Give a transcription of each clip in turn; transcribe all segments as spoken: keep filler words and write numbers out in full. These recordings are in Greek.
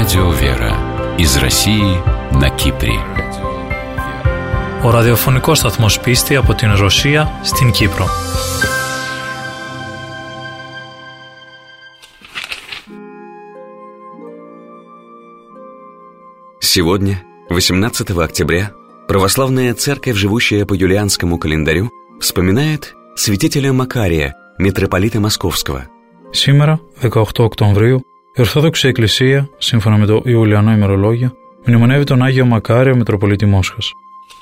Радио Вера из России на Κύπρη. Ο ραδιοφωνικός σταθμός Πίστη από την Ρωσία στην Κύπρο. Сегодня, восемнадцатого октября, православная церковь, живущая по юлианскому календарю, вспоминает святителя Макария, митрополита Московского. Σήμερα, δεκαοκτώ Οκτωβρίου, η Ορθόδοξη Εκκλησία, σύμφωνα με το Ιουλιανό ημερολόγιο, μνημονεύει τον Άγιο Μακάριο, Μητροπολίτη Μόσχας.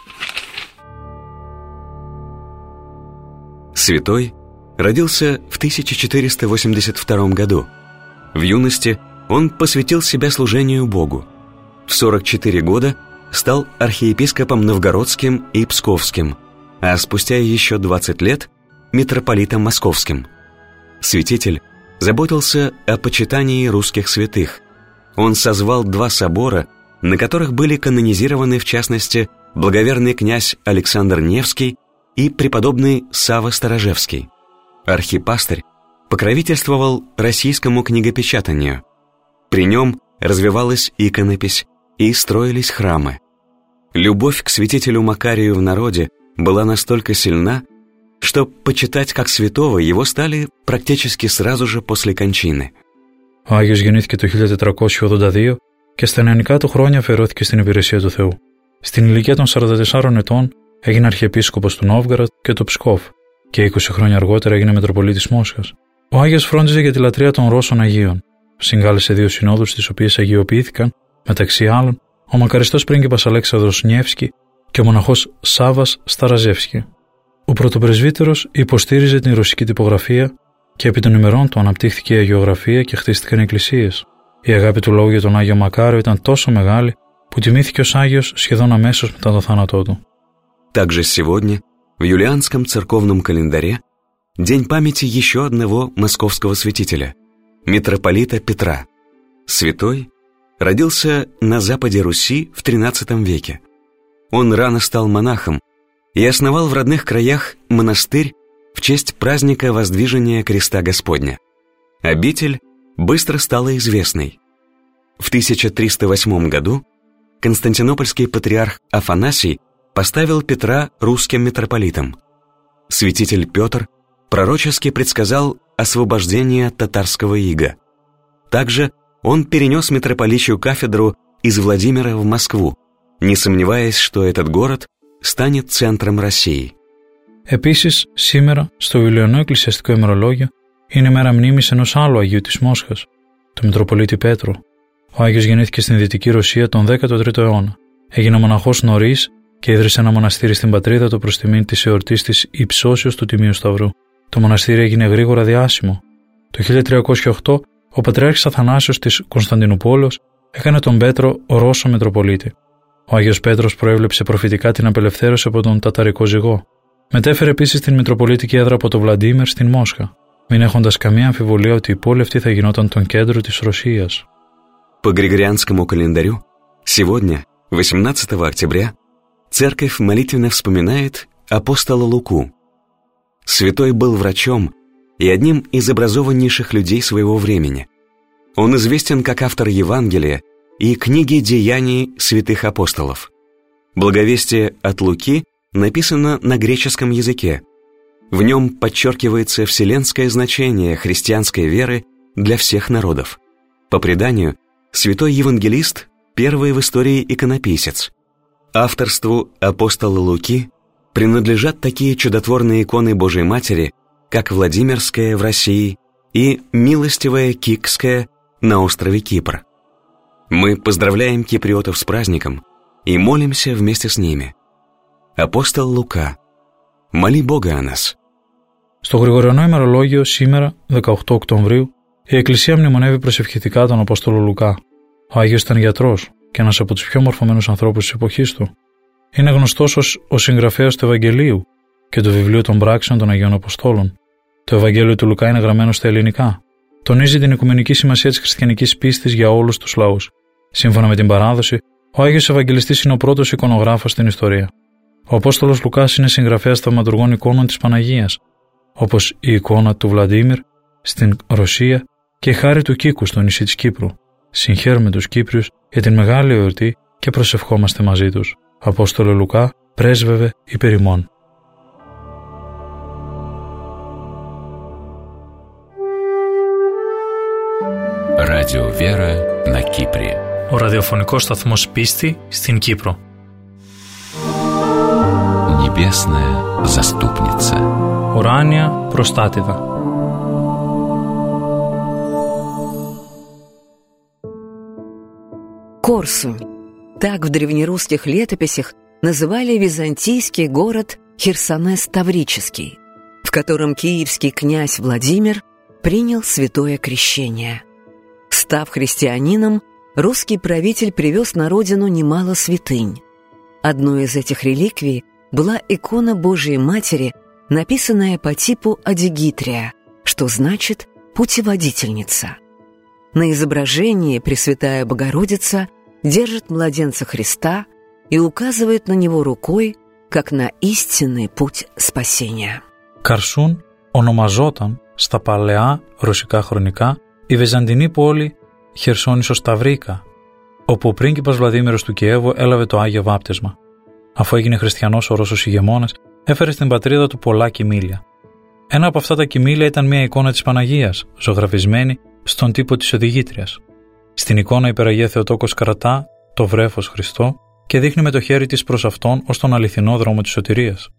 Святой родился в тысяча четыреста восемьдесят втором году. В юности он посвятил себя служению Богу. В сорок четыре года стал архиепископом Новгородским и Псковским, а спустя еще двадцать лет – митрополитом Московским. Святитель заботился о почитании русских святых. Он созвал два собора, на которых были канонизированы, в частности, благоверный князь Александр Невский и преподобный Савва Сторожевский. Архипастырь покровительствовал российскому книгопечатанию. При нем развивалась иконопись и строились храмы. Любовь к святителю Макарию в народе была настолько сильна, что почитать как святого его стали практически сразу же после кончины. Ο Άγιος γεννήθηκε το χίλια τετρακόσια ογδόντα δύο και στα νεανικά του χρόνια αφιερώθηκε στην υπηρεσία του Θεού. Στην ηλικία των σαράντα τεσσάρων ετών έγινε αρχιεπίσκοπος του Νόβγαροτ και του Ψκόβ και είκοσι χρόνια αργότερα έγινε Μητροπολίτης Μόσχας. Ο Άγιος φρόντιζε για τη λατρεία των Ρώσων Αγίων. Συγκάλεσε δύο συνόδους, τις οποίες αγιοποιήθηκαν, μεταξύ άλλων, ο μακαριστός πρίγκιπας Αλέξανδρος Νιεύσκι και ο μοναχός Σάββας Σταραζεύσκι. Ο πρωτοπρεσβύτερος υποστήριζε την ρωσική τυπογραφία και επί των ημερών του αναπτύχθηκε η αγιογραφία και χτίστηκαν εκκλησίες. Η αγάπη του λόγου για τον Άγιο Μακάριο ήταν τόσο μεγάλη που τιμήθηκε ως Άγιος σχεδόν αμέσως μετά το θάνατό του. Также сегодня, в юлианском церковном календаре, день памяти еще одного московского святителя, митрополита Петра. Святой родился на западе Руси в тринадцатом веке. Он рано стал монахом и основал в родных краях монастырь в честь праздника воздвижения креста Господня. Обитель быстро стала известной. В тысяча триста восьмом году константинопольский патриарх Афанасий поставил Петра русским митрополитом. Святитель Петр пророчески предсказал освобождение от татарского ига. Также он перенес митрополичью кафедру из Владимира в Москву, не сомневаясь, что этот город станет центром России. Επίσης, σήμερα, στο Ιουλιανό Εκκλησιαστικό ημερολόγιο, είναι μέρα μνήμης ενός άλλου Αγίου της Μόσχας, του Μητροπολίτη Πέτρου. Ο Άγιος γεννήθηκε στην Δυτική Ρωσία τον δέκατο τρίτο αιώνα. Έγινε μοναχός νωρίς και ίδρυσε ένα μοναστήρι στην πατρίδα του προς τιμήν της εορτής της Υψώσεως του Τιμίου Σταυρού. Το μοναστήρι έγινε γρήγορα διάσημο. Το χίλια τριακόσια οκτώ, ο Πατριάρχης Αθανάσιος της Κωνσταντινούπολεως έκανε τον Πέτρο Ρώσο Μητροπολίτη. Ο Άγιος Πέτρος προέβλεψε προφητικά την απελευθέρωση από τον ταταρικό ζυγό. Μετέφερε επίσης την Μητροπολίτικη έδρα από το Βλαντίμιρ στην Μόσχα, μην έχοντας καμία αμφιβολία ότι η πόλη αυτή θα γινόταν τον κέντρο της Ρωσίας. По Григорианскому календарю, сегодня, восемнадцатого октября, церковь молитвенно вспоминает апостола Луку. Святой был врачом и одним из образованнейших людей своего времени. Он известен как автор Евангелия и книги «Деяний святых апостолов». Благовестие от Луки написано на греческом языке. В нем подчеркивается вселенское значение христианской веры для всех народов. По преданию, святой евангелист – первый в истории иконописец. Авторству апостола Луки принадлежат такие чудотворные иконы Божией Матери, как Владимирская в России и Милостивая Кикская на острове Кипр. Мы поздравляем киприотов с праздником и молимся вместе с ними. Апостол Лука, моли Бога о нас. Στο Γρηγοριανό ημερολόγιο σήμερα, δεκαοκτώ Οκτωβρίου, η Εκκλησία μνημονεύει προσευχητικά τον Απόστολο Λουκά. Ο Άγιος ήταν γιατρός και ένας από τους πιο μορφωμένους ανθρώπους της εποχής του. Είναι γνωστός ως ο συγγραφέας του Ευαγγελίου και του βιβλίου των πράξεων των Αγίων Αποστόλων. Το Ευαγγέλιο του Λουκά είναι γραμμένο στα ελληνικά. Τονίζει την οικουμενική σημασία της χριστιανικής πίστης για όλους τους λαούς. Σύμφωνα με την παράδοση, ο Άγιος Ευαγγελιστής είναι ο πρώτος εικονογράφος στην ιστορία. Ο Απόστολος Λουκάς είναι συγγραφέας θαυματουργών εικόνων της Παναγίας, όπως η εικόνα του Βλαντίμιρ στην Ρωσία και η χάρη του Κίκου στο νησί της Κύπρου. συγχαίρουμε τους Κύπριους για την μεγάλη εορτή και προσευχόμαστε μαζί τους. Απόστολο Λουκά, πρέσβευε υπέρ ημών. Радио Вера на Кипре. Ο ραδιοφωνικός σταθμός Πίστη στην Κύπρο. Небесная заступница. Ουράνια προστάτηδα. Корсунь. Так в древнерусских летописях называли византийский город Херсонес Таврический, в котором киевский князь Владимир принял святое крещение. Став христианином, русский правитель привез на родину немало святынь. Одной из этих реликвий была икона Божией Матери, написанная по типу адигитрия, что значит «путеводительница». На изображении Пресвятая Богородица держит младенца Христа и указывает на него рукой, как на истинный путь спасения. Καρσούν ονομαζόταν στα παλαιά ρωσικά χρονικά η βυζαντινή πόλη Χερσόνησος Ταυρίκα, όπου ο πρίγκιπας Βλαδίμηρος του Κιέβου έλαβε το Άγιο Βάπτισμα. Αφού έγινε χριστιανός ο Ρώσος ηγεμόνας, έφερε στην πατρίδα του πολλά κιμήλια. Ένα από αυτά τα κιμήλια ήταν μια εικόνα της Παναγίας, ζωγραφισμένη στον τύπο της οδηγήτριας. Στην εικόνα η Υπεραγία Θεοτόκος κρατά το βρέφος Χριστό και δείχνει με το χέρι της προς αυτόν ως τον αληθινό δρόμο της σωτηρίας.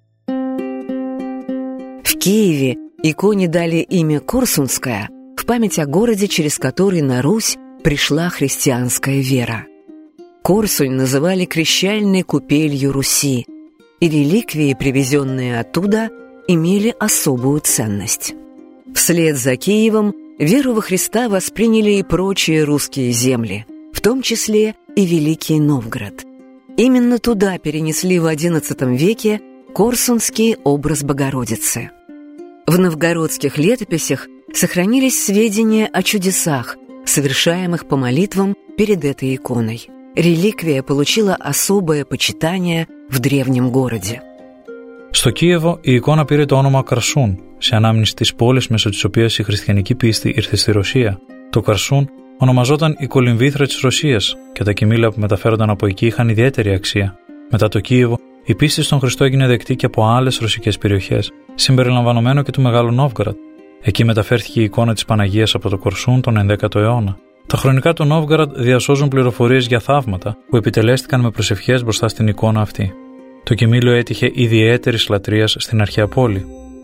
В Киеве иконе дали имя Корсунская в память о городе, через который на Русь пришла христианская вера. Корсунь называли крещальной купелью Руси, и реликвии, привезенные оттуда, имели особую ценность. Вслед за Киевом веру во Христа восприняли и прочие русские земли, в том числе и Великий Новгород. Именно туда перенесли в одиннадцатом веке корсунский образ Богородицы. В новгородских летописях сохранились сведения о чудесах, совершаемых по молитвам перед этой иконой. Реликвия получила особое почитание в древнем городе. Στο Κίεβο η εικόνα πήρε το όνομα Καρσούν, σε ανάμνηση της πόλης μέσω της οποίας η χριστιανική πίστη ήρθε στη Ρωσία. Το Καρσούν ονομαζόταν η κολυμβήθρα της Ρωσίας και τα κιμήλια που μεταφέρονταν από εκεί είχαν ιδιαίτερη αξία. Μετά το Κίεβο, η πίστη στον Χριστό έγινε δεκτή και από άλλες ρωσικές περιοχές, συμπεριλαμβανομένου και του Μεγάλου Νόβγκοροντ. Εκεί μεταφέρθηκε η εικόνα της Παναγίας από το Κορσούν τον ενδέκατο αιώνα. Τα χρονικά του Νόβγκοροντ διασώζουν πληροφορίες για θαύματα που επιτελέστηκαν με προσευχές μπροστά στην εικόνα αυτή. Το κιμήλιο έτυχε ιδιαίτερης λατρείας στην αρχαία πόλη.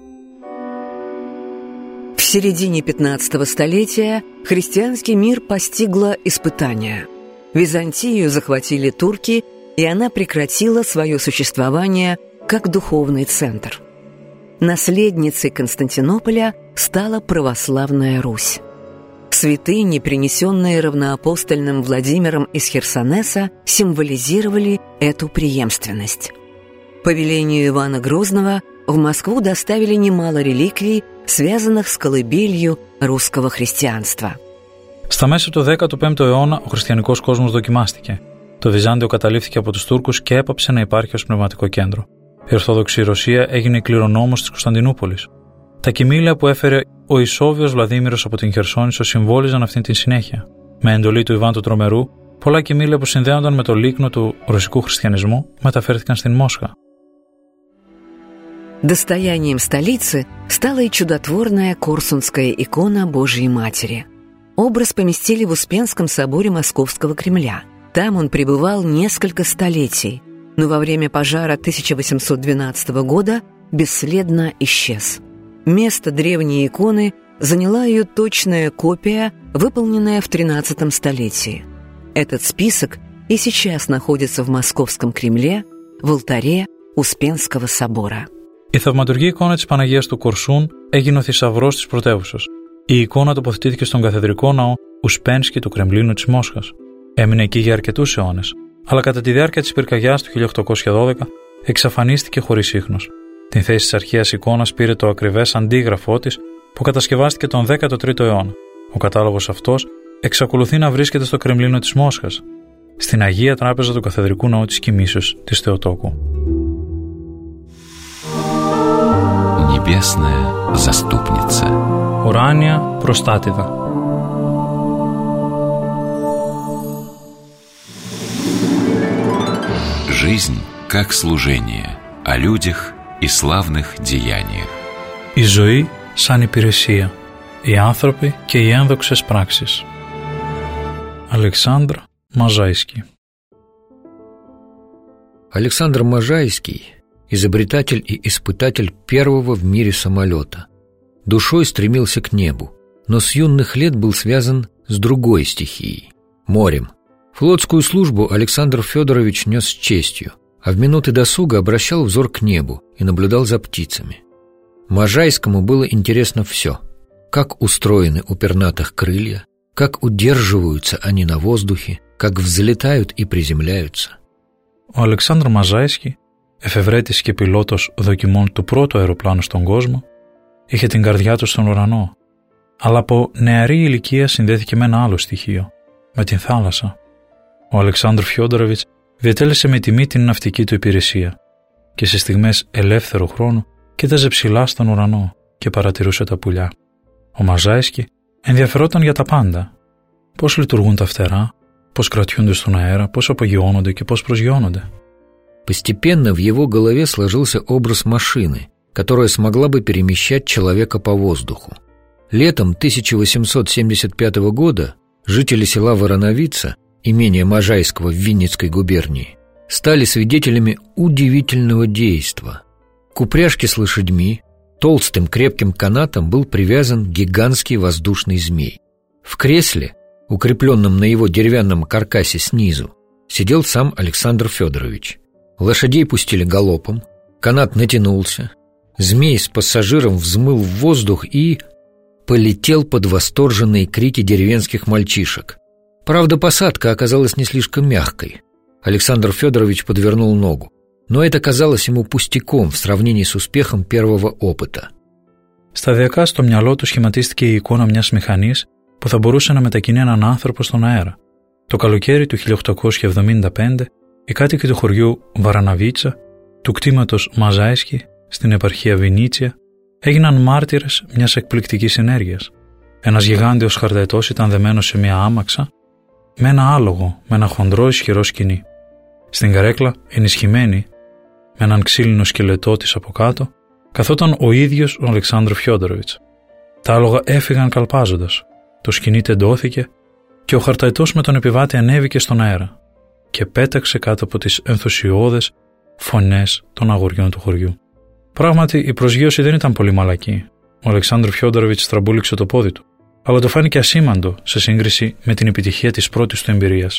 В середине пятнадцатого столетия христианский мир постигло испытание. Византию захватили турки, и она прекратила свое существование как духовный центр. Наследницей Константинополя стала православная Русь. Святыни, принесенные равноапостольным Владимиром из Херсонеса, символизировали эту преемственность. По велению Ивана Грозного в Москву доставили немало реликвий, связанных с колыбелью русского христианства. Στα μέσα του δέκατου πέμπτου αιώνα ο χριστιανικός κόσμος δοκιμάστηκε. Το Βυζάντιο καταλήφθηκε από τους Τούρκους και έπαψε να υπάρχει ως πνευματικό κέντρο. Η Ορθόδοξη Ρωσία έγινε κληρονόμος της Κωνσταντινούπολης. Τα κιμήλια που έφερε ο Ισόβιος Βλαδίμηρος από την Χερσόνησο συμβόλιζαν αυτή την συνέχεια. Με εντολή του Ιβάν του Τρομερού, πολλά κιμήλια που συνδέονταν με το λίκνο του ρωσικού χριστιανισμού μεταφέρθηκαν στην Μόσχα. Достоянием столицы стала и чудотворная корсунская икона Божьей Матери. Образ поместили в Успенском соборе Московского Кремля. Там он пребывал несколько столетий, но во время пожара тысяча восемьсот двенадцатого года бесследно исчез. Место древней иконы заняла ее точная копия, выполненная в тринадцатом столетии. Этот список и сейчас находится в Московском Кремле, в алтаре Успенского собора. Η θαυματουργή εικόνα της Παναγίας του Κορσούν έγινε ο θησαυρός της πρωτεύουσας. Η εικόνα τοποθετήθηκε στον καθεδρικό ναό Ουσπένσκι του Κρεμλίνου της Μόσχας. Έμεινε εκεί για αρκετούς αιώνες, αλλά κατά τη διάρκεια της πυρκαγιάς του χίλια οκτακόσια δώδεκα εξαφανίστηκε χωρίς ίχνος. Την θέση της αρχαίας εικόνας πήρε το ακριβές αντίγραφό της που κατασκευάστηκε τον δέκατο τρίτο αιώνα. Ο κατάλογος αυτός εξακολουθεί να βρίσκεται στο Κρεμλίνο της Μόσχας, στην Αγία Τράπεζα του Καθεδρικού Ναού της Κοιμήσεως της Θεοτόκου. Небесная заступница. Ουράνια προστάτηδα. жизнь как служение, о людях и славных деяниях. Η ζωή σαν υπηρεσία, οι άνθρωποι και οι ένδοξες πράξεις. Александр Можайский. Александр Можайский – изобретатель и испытатель первого в мире самолета. Душой стремился к небу, но с юных лет был связан с другой стихией – морем. Флотскую службу Александр Федорович нес с честью, а в минуты досуга обращал взор к небу и наблюдал за птицами. Можайскому было интересно все – как устроены у пернатых крылья, как удерживаются они на воздухе, как взлетают и приземляются. Ο Αλεξάνδρ Μαζάισκι, εφευρέτης και πιλότος δοκιμών του πρώτου αεροπλάνου στον κόσμο, είχε την καρδιά του στον ουρανό, αλλά από νεαρή ηλικία συνδέθηκε με ένα άλλο στοιχείο, με την θάλασσα. Ο Αλεξάνδρ Φιόντοροβιτς διατέλεσε με τιμή την ναυτική του υπηρεσία και σε στιγμές ελεύθερου χρόνου κοίταζε ψηλά στον ουρανό και παρατηρούσε τα πουλιά. Ο Μαζάισκι ενδιαφερόταν για τα πάντα. Πώς λειτουργούν τα φτερά, πώς κρατιούνται στον αέρα, πώς απογειώνονται και πώς προσγειώνονται. Постепенно в его голове сложился образ машины, которая смогла бы перемещать человека по воздуху. Летом тысяча восемьсот семьдесят пятого года жители села Вороновица, имения Можайского в Винницкой губернии, стали свидетелями удивительного действа. К упряжке с лошадьми толстым крепким канатом был привязан гигантский воздушный змей. В кресле, укрепленном на его деревянном каркасе снизу, сидел сам Александр Федорович. Лошадей пустили галопом, канат натянулся, змей с пассажиром взмыл в воздух и полетел под восторженные крики деревенских мальчишек. Правда, посадка оказалась не слишком мягкой. Александр Федорович подвернул ногу, но это казалось ему пустяком в сравнении с успехом первого опыта. Σταδιακά στο μυαλό του σχηματίστηκε η εικόνα μιας μηχανής που θα μπορούσε να μετακινεί έναν άνθρωπο στον αέρα. Το καλοκαίρι του χίλια οκτακόσια εβδομήντα πέντε, οι κάτοικοι του χωριού Βαραναβίτσα, του κτήματος Μαζάισκι, στην επαρχία Βινίτσια, έγιναν μάρτυρες μιας εκπληκτικής ενέργειας. Ένας γιγάντιος χαρταετός ήταν δεμένος σε μια άμαξα με ένα άλογο με ένα χοντρό ισχυρό σκοινί. Στην καρέκλα, ενισχυμένη με έναν ξύλινο σκελετό της από κάτω, καθόταν ο ίδιος ο Αλεξάνδρ Φιόντοροβιτς. Τα άλογα έφυγαν καλπάζοντας, το σκοινί τεντώθηκε και ο χαρταετός με τον επιβάτη ανέβηκε στον αέρα και πέταξε κάτω από τις ενθουσιώδες φωνές των αγοριών του χωριού. Πράγματι, η προσγείωση δεν ήταν πολύ μαλακή. Ο Αλεξάνδρ Φιόντοροβιτς τραμπούληξε το πόδι του, αλλά το φάνηκε ασήμαντο σε σύγκριση με την επιτυχία της πρώτης του εμπειρίας.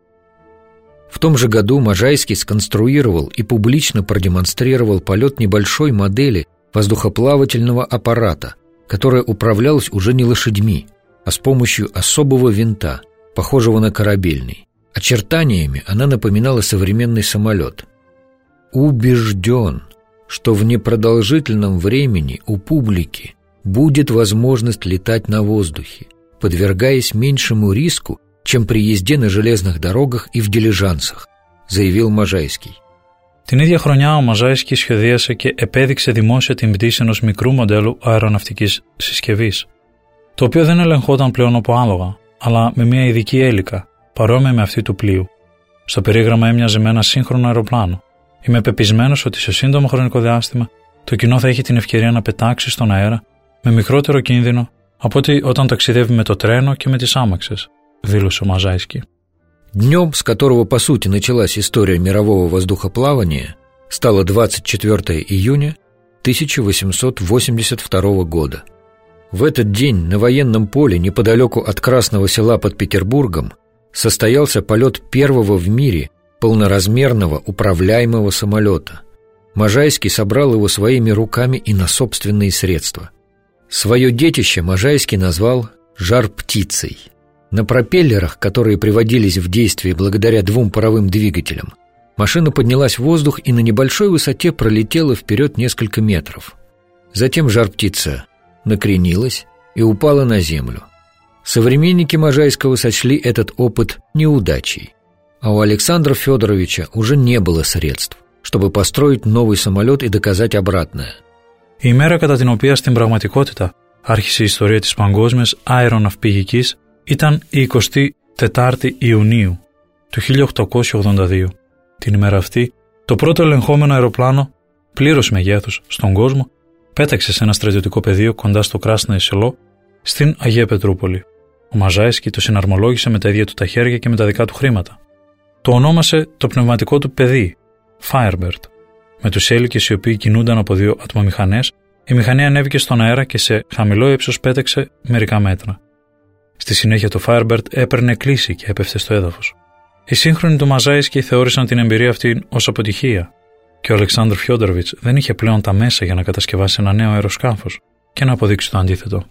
В том же году Можайский сконструировал и публично продемонстрировал полет небольшой модели воздухоплавательного аппарата, которая управлялась уже не лошадьми, а с помощью особого винта, похожего на корабельный. Очертаниями она напоминала современный самолет. Убежден, что в непродолжительном времени у публики будет возможность летать на воздухе, подвергаясь меньшему риску, чем при езде на железных дорогах и в дилижансах, заявил Можайский. Την ίδια χρονιά ο Μαζάισκι σχεδίασε και επέδειξε δημόσια την πτήση ενός μικρού μοντέλου αεροναυτικής συσκευής, το οποίο δεν ελεγχόταν πλέον από άλογα, αλλά με μια ειδική έλικα, παρόμοια με αυτή του πλοίου. Στο περίγραμμα έμοιαζε με ένα σύγχρονο αεροπλάνο. Είμαι πεπισμένος ότι σε σύντομο χρονικό διάστημα το κοινό θα έχει την ευκαιρία να πετάξει στον αέρα με μικρότερο κίνδυνο από ότι όταν ταξιδεύει με το τρένο και με τις άμαξες, δήλωσε ο Μαζάισκι. Днем, с которого по сути началась история мирового воздухоплавания, стало двадцать четвёртого июня тысяча восемьсот восемьдесят второго года. В этот день на военном поле неподалеку от Красного Села под Петербургом состоялся полет первого в мире полноразмерного управляемого самолета. Можайский собрал его своими руками и на собственные средства. Свое детище Можайский назвал «жар-птицей». На пропеллерах, которые приводились в действие благодаря двум паровым двигателям, машина поднялась в воздух и на небольшой высоте пролетела вперед несколько метров. Затем жар-птица накренилась и упала на землю. Современники Можайского сочли этот опыт неудачей, а у Александра Федоровича уже не было средств, чтобы построить новый самолет и доказать обратное. Η ημέρα κατά την οποία στην πραγματικότητα άρχισε η ιστορία της παγκόσμιας αεροναυπηγικής ήταν η εικοστή τέταρτη Ιουνίου του χίλια οκτακόσια ογδόντα δύο. Την ημέρα αυτή, το πρώτο ελεγχόμενο αεροπλάνο πλήρους μεγέθους στον κόσμο πέταξε σε ένα στρατιωτικό πεδίο κοντά στο Κράσνεϊ Σελό στην Αγία Πετρούπολη. Ο Μαζάισκι το συναρμολόγησε με τα ίδια του τα χέρια και με τα δικά του χρήματα. Το ονόμασε το πνευματικό του παιδί, Firebird. Με τους έλικες οι οποίοι κινούνταν από δύο ατμομηχανές, η μηχανή ανέβηκε στον αέρα και σε χαμηλό ύψος πέταξε μερικά μέτρα. Στη συνέχεια το Firebird έπαιρνε κλίση και έπεφτε στο έδαφος. Οι σύγχρονοι του Μαζάισκι θεώρησαν την εμπειρία αυτή ως αποτυχία και ο Αλεξάνδρ Φιόντροβιτς δεν είχε πλέον τα μέσα για να κατασκευάσει ένα νέο αεροσκάφος και να αποδείξει το αντίθετο.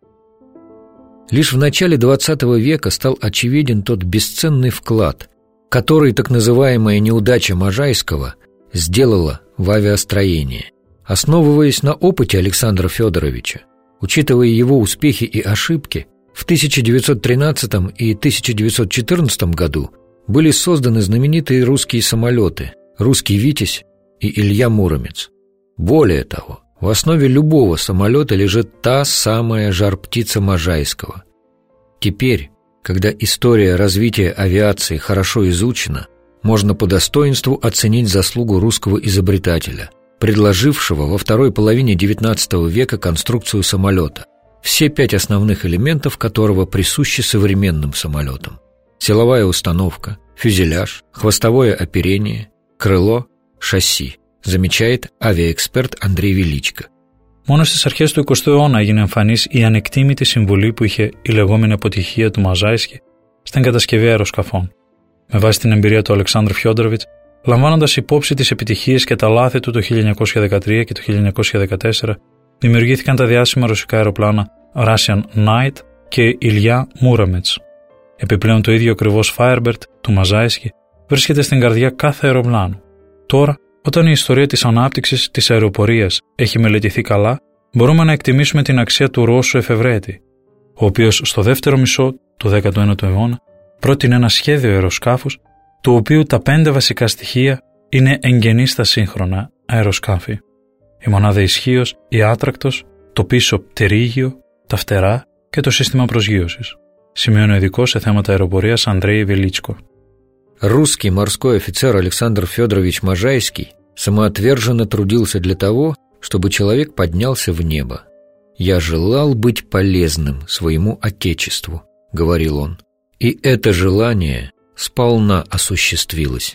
Лишь в начале двадцатого века стал очевиден тот бесценный вклад, который так называемая неудача Можайского сделала в авиастроении. Основываясь на опыте Александра Федоровича, учитывая его успехи и ошибки, в тысяча девятьсот тринадцатом и тысяча девятьсот четырнадцатом году были созданы знаменитые русские самолеты «Русский Витязь» и «Илья Муромец». Более того, в основе любого самолета лежит та самая жар-птица Можайского. Теперь, когда история развития авиации хорошо изучена, можно по достоинству оценить заслугу русского изобретателя, предложившего во второй половине девятнадцатого века конструкцию самолета, все пять основных элементов которого присущи современным самолетам: силовая установка, фюзеляж, хвостовое оперение, крыло, шасси, замечает авиаэксперт Андрей Величко. Μόνο στις αρχές του εικοστού αιώνα έγινε εμφανής η ανεκτήμητη συμβολή που είχε η λεγόμενη αποτυχία του Μαζάισκι στην κατασκευή αεροσκαφών. Με βάση την εμπειρία του Αλεξάνδρ Φιόντροβιτς, λαμβάνοντας υπόψη τις επιτυχίες και τα λάθη του το χίλια εννιακόσια δεκατρία και το χίλια εννιακόσια δεκατέσσερα, δημιουργήθηκαν τα διάσημα ρωσικά αεροπλάνα Russian Knight και Ilya Muromets. Επιπλέον, το ίδιο ακριβώς Firebird του Μαζάισκι βρίσκεται στην καρδιά κάθε αεροπλάνου. Τώρα, όταν η ιστορία της ανάπτυξης της αεροπορίας έχει μελετηθεί καλά, μπορούμε να εκτιμήσουμε την αξία του Ρώσου εφευρέτη, ο οποίος στο δεύτερο μισό του δέκατου ένατου αιώνα πρότεινε ένα σχέδιο αεροσκάφους, του οποίου τα πέντε βασικά στοιχεία είναι εγγενή στα σύγχρονα αεροσκάφη. Η μονάδα ισχύως, η άτρακτος, το πίσω πτερίγιο, τα φτερά και το σύστημα προσγείωσης. Σημειώνει ο ειδικός σε θέματα αεροπορίας Ανδρέη Βελίτσκο. Русский морской офицер Александр Федорович Можайский самоотверженно трудился для того, чтобы человек поднялся в небо. «Я желал быть полезным своему Отечеству», — говорил он. И это желание сполна осуществилось.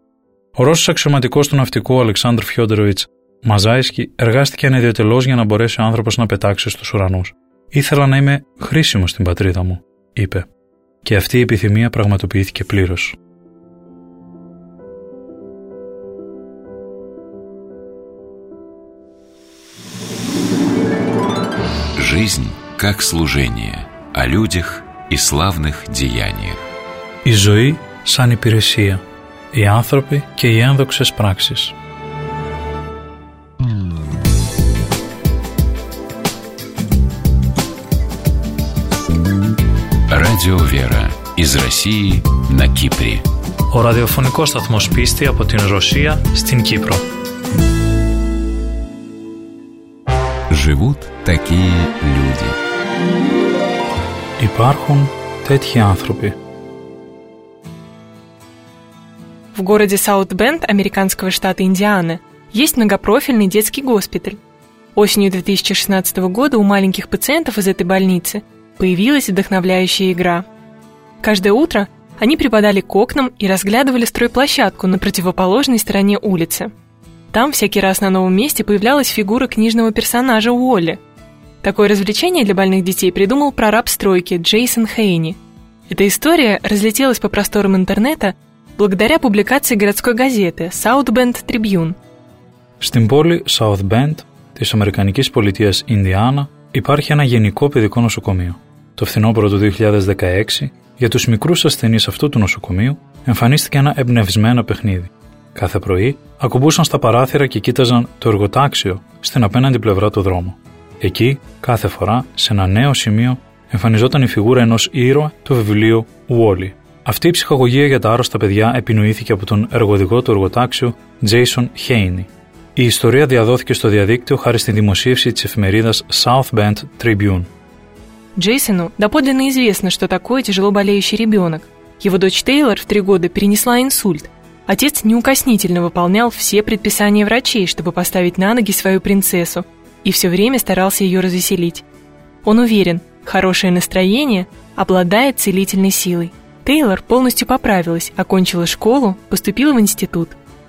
Ο Ρώσος αξιωματικός του ναυτικού Αλεξάνδρ Φιόντροβιτς Μαζάισκι εργάστηκε ανιδιοτελώς για να μπορέσει ο άνθρωπος να πετάξει στους ουρανούς. «Ήθελα να είμαι χρήσιμος στην πατρίδα μου», είπε. Και αυτή η επιθυμία πραγματοποιήθηκε πλήρως. Жизнь как служение, о людях и славных деяниях. Η ζωή σαν υπηρεσία, οι άνθρωποι και οι ένδοξες πράξεις. Радио Вера из России на Кипре. Ο ραδιοφωνικός σταθμός Πίστη από την Ρωσία στην Κύπρο. Живут такие люди. Υπάρχουν τέτοιοι άνθρωποι. В городе Саут-Бенд американского штата Индиана есть многопрофильный детский госпиталь. Осенью две тысячи шестнадцатого года у маленьких пациентов из этой больницы появилась вдохновляющая игра. Каждое утро они припадали к окнам и разглядывали стройплощадку на противоположной стороне улицы. Там всякий раз на новом месте появлялась фигура книжного персонажа Уолли. Такое развлечение для больных детей придумал прораб стройки Джейсон Хейни. Эта история разлетелась по просторам интернета благодаря публикации городской газеты South Bend Tribune. Στην πόλη South Bend της Αμερικανικής πολιτείας Ινδιάνα υπάρχει ένα γενικό παιδικό νοσοκομείο. Το φθινόπωρο του δύο χιλιάδες δεκαέξι, για τους μικρούς ασθενείς αυτού του νοσοκομείου, εμφανίστηκε ένα εμπνευσμένο παιχνίδι. Κάθε πρωί ακουμπούσαν στα παράθυρα και κοίταζαν το εργοτάξιο στην απέναντι πλευρά του δρόμου. Εκεί, κάθε φορά, σε ένα νέο σημείο, εμφανιζόταν η φιγούρα ενός ήρωα του βιβλίου Wall-E. Αυτή η ψυχαγωγία για τα άρρωστα παιδιά επινοήθηκε από τον εργοδηγό του εργοτάξιου Jason Haney. Η ιστορία διαδόθηκε στο διαδίκτυο χάρη στη δημοσίευση της εφημερίδας South Bend Tribune. Джейсону доподлинно известно, что такое тяжело болеющий ребенок. Его дочь Тейлор в три года перенесла инсульт. Отец неукоснительно выполнял все предписания врачей, чтобы поставить на ноги свою принцессу, и все время старался ее развеселить. Он уверен, хорошее настроение обладает целительной силой. Тейлор полностью поправилась, окончила школу, поступила в институт.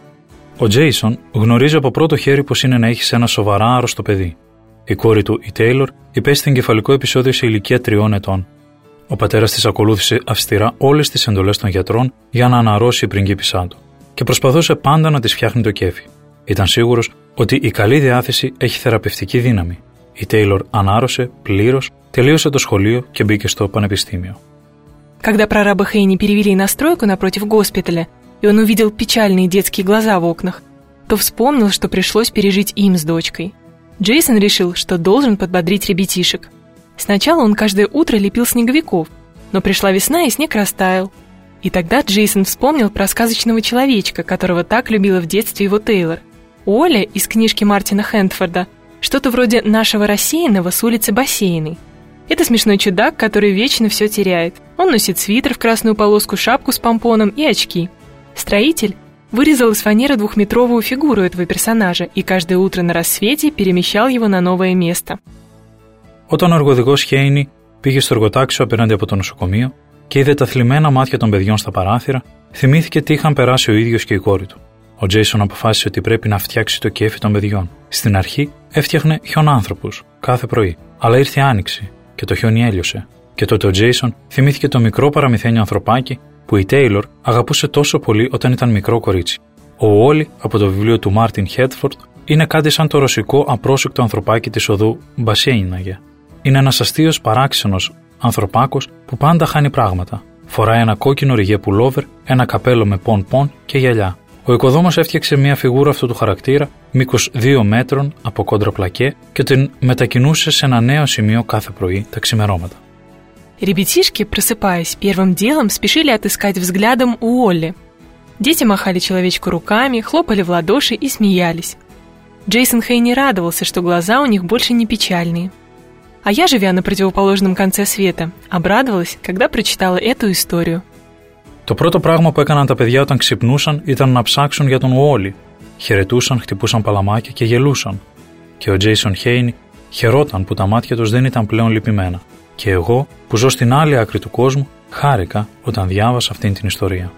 Ο Τζέισον γνωρίζει από πρώτο χέρι πως είναι να έχει ένα σοβαρά άρρωστο παιδί. Η κόρη του, η Τέιλορ, υπέστη εγκεφαλικό επεισόδιο σε ηλικία τριών ετών. Ο πατέρας της ακολούθησε αυστηρά όλες τις εντολές των γιατρών για να αναρρώσει η πριγκίπισσά του και προσπαθούσε πάντα να της φτιάχνει το κέφι. Ήταν σίγουρος ότι η καλή διάθεση έχει θεραπευτική δύναμη. Η Τέιλορ ανάρρωσε πλήρως, τελείωσε το σχολείο και μπήκε στο πανεπιστήμιο. Когда прораба Хейни перевели на стройку напротив госпиталя, и он увидел печальные детские глаза в окнах, то вспомнил, что пришлось пережить им с дочкой. Джейсон решил, что должен подбодрить ребятишек. Сначала он каждое утро лепил снеговиков, но пришла весна, и снег растаял. И тогда Джейсон вспомнил про сказочного человечка, которого так любила в детстве его Тейлор. Оля из книжки Мартина Хэнтфорда, что-то вроде нашего рассеянного с улицы Бассейной. Это смешной чудак, который вечно все теряет. Он носит свитер в красную полоску, шапку с помпоном и очки. Строитель вырезал из фанеры двухметровую фигуру этого персонажа и каждое утро на рассвете перемещал его на новое место. Όταν ο εργοδικός Χέινι πήγε στο εργοτάξιο απέναντι από το νοσοκομείο και είδε τα θλιμμένα μάτια των παιδιών στα παράθυρα, θυμήθηκε τι είχαν περάσει ο ίδιος και η κόρη του. Ο Τζέισον αποφάσισε ότι πρέπει να φτιάξει το κέφι των παιδιών. Στην αρχή έφτιαχνε χιονάνθρωπους κάθε πρωί, αλλά ήρθε άνοιξη και το χιόνι έλειωσε. Και τότε ο Τζέισον θυμήθηκε το μικρό παραμυθένιο ανθρωπάκι που η Τέιλορ αγαπούσε τόσο πολύ όταν ήταν μικρό κορίτσι. Ο Όλι από το βιβλίο του Μάρτιν Χέτφορντ είναι κάτι σαν το ρωσικό απρόσεκτο ανθρωπάκι της οδού Μπασέιναγε. Είναι ένας αστείος παράξενος ανθρωπάκος που πάντα χάνει πράγματα. Φοράει ένα κόκκινο ριγέ πουλόβερ, ένα καπέλο με πον-πον και γυαλιά. Ο οικοδόμος έφτιαξε μια φιγούρα αυτού του χαρακτήρα, μήκος δύο μέτρων από κόντρα πλακέ και την μετακινούσε σε ένα νέο σημείο κάθε πρωί τα ξημερώματα. Ребятишки, просыпаясь, первым делом спешили отыскать взглядом Уолли. Дети махали человечку руками, хлопали в ладоши и смеялись. Джейсон Хейни радовался, что глаза у них больше не печальные. А я, живя на противоположном конце света, обрадовалась, когда прочитала эту историю. Το πρώτο πράγμα που έκαναν τα παιδιά όταν ξυπνούσαν ήταν να ψάξουν για τον Ουόλι. Χαιρετούσαν, χτυπούσαν παλαμάκια και γελούσαν. Και ο Τζέισον Χέινι χαιρόταν που τα μάτια τους δεν ήταν πλέον λυπημένα. Και εγώ, που ζω στην άλλη άκρη του κόσμου, χάρηκα όταν διάβασα αυτήν την ιστορία.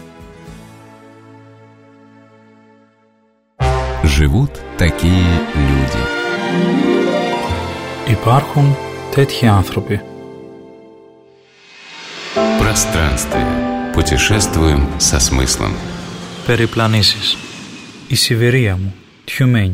Живут такие люди. Υπάρχουν τέτοιοι άνθρωποι. Пространствие. Путешествуем со смыслом. Περιπλανήσεις. Η Σιβηρία μου. Тюмень.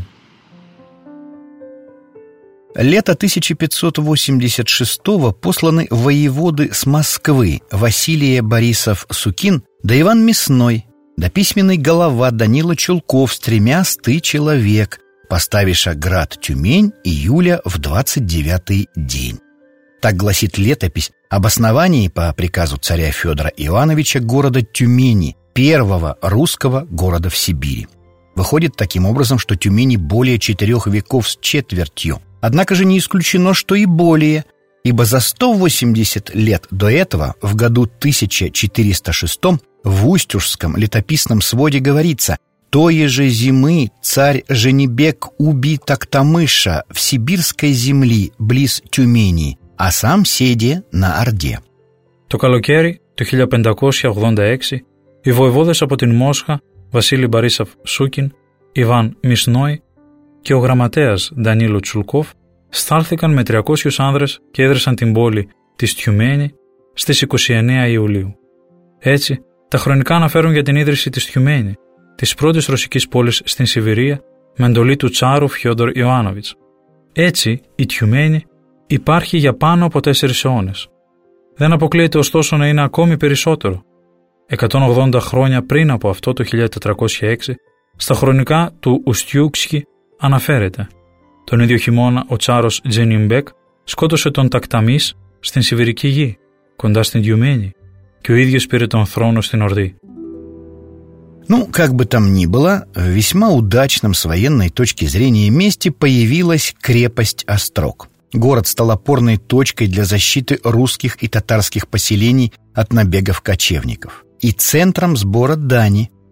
Лето тысяча пятьсот восемьдесят шестого посланы воеводы с Москвы Василий Борисов-Сукин да Иван Мясной, да письменный голова Данила Чулков с тремясты человек, поставиша град Тюмень июля в двадцать девятый день. Так гласит летопись об основании по приказу царя Федора Ивановича города Тюмени, первого русского города в Сибири. Выходит таким образом, что Тюмени более четырех веков с четвертью. Однако же не исключено, что и более, ибо за сто восемьдесят лет до этого, в году тысяча четыреста шестом, в Устюжском летописном своде говорится: «Тое же зимы царь Женебек уби Токтамыша в сибирской земли близ Тюмени, а сам седе на Орде». Το καλοκαίρι του χίλια πεντακόσια ογδόντα έξι, οι βοηβόδες από την Μόσχα, Βασίλη Μπαρίσαφ Σούκιν, Ιβάν Μισνόη και ο γραμματέας Ντανίλο Τσουλκόφ στάλθηκαν με τριακόσιους άνδρες και έδρασαν την πόλη της Τιουμένη στις είκοσι εννέα Ιουλίου. Έτσι, τα χρονικά αναφέρουν για την ίδρυση της Τιουμένη, της πρώτης ρωσικής πόλης στην Σιβηρία, με εντολή του Τσάρου Φιόντορ Ιωάνοβιτς. Έτσι, η Τιουμένη υπάρχει για πάνω από τέσσερις αιώνες. Δεν αποκλείεται ωστόσο να είναι ακόμη περισσότερο. εκατόν ογδόντα χρόνια πριν από αυτό, το χίλια τετρακόσια έξι, στα χρονικά του Ουστιούξκι αναφέρεται: τον ίδιο χειμώνα ο Τσάρος Τζενιμπέκ σκότωσε τον Τακταμίς στην Σιβηρική γη, κοντά στην Τιουμένη, και ο ίδιος πήρε τον θρόνο στην Ορδή. Ну, как бы там ни было, в весьма удачном с военной точки зрения месте появилась крепость Острог. Город стал опорной точкой для защиты русских и татарских поселений от набегов кочевников и центром сбора дани,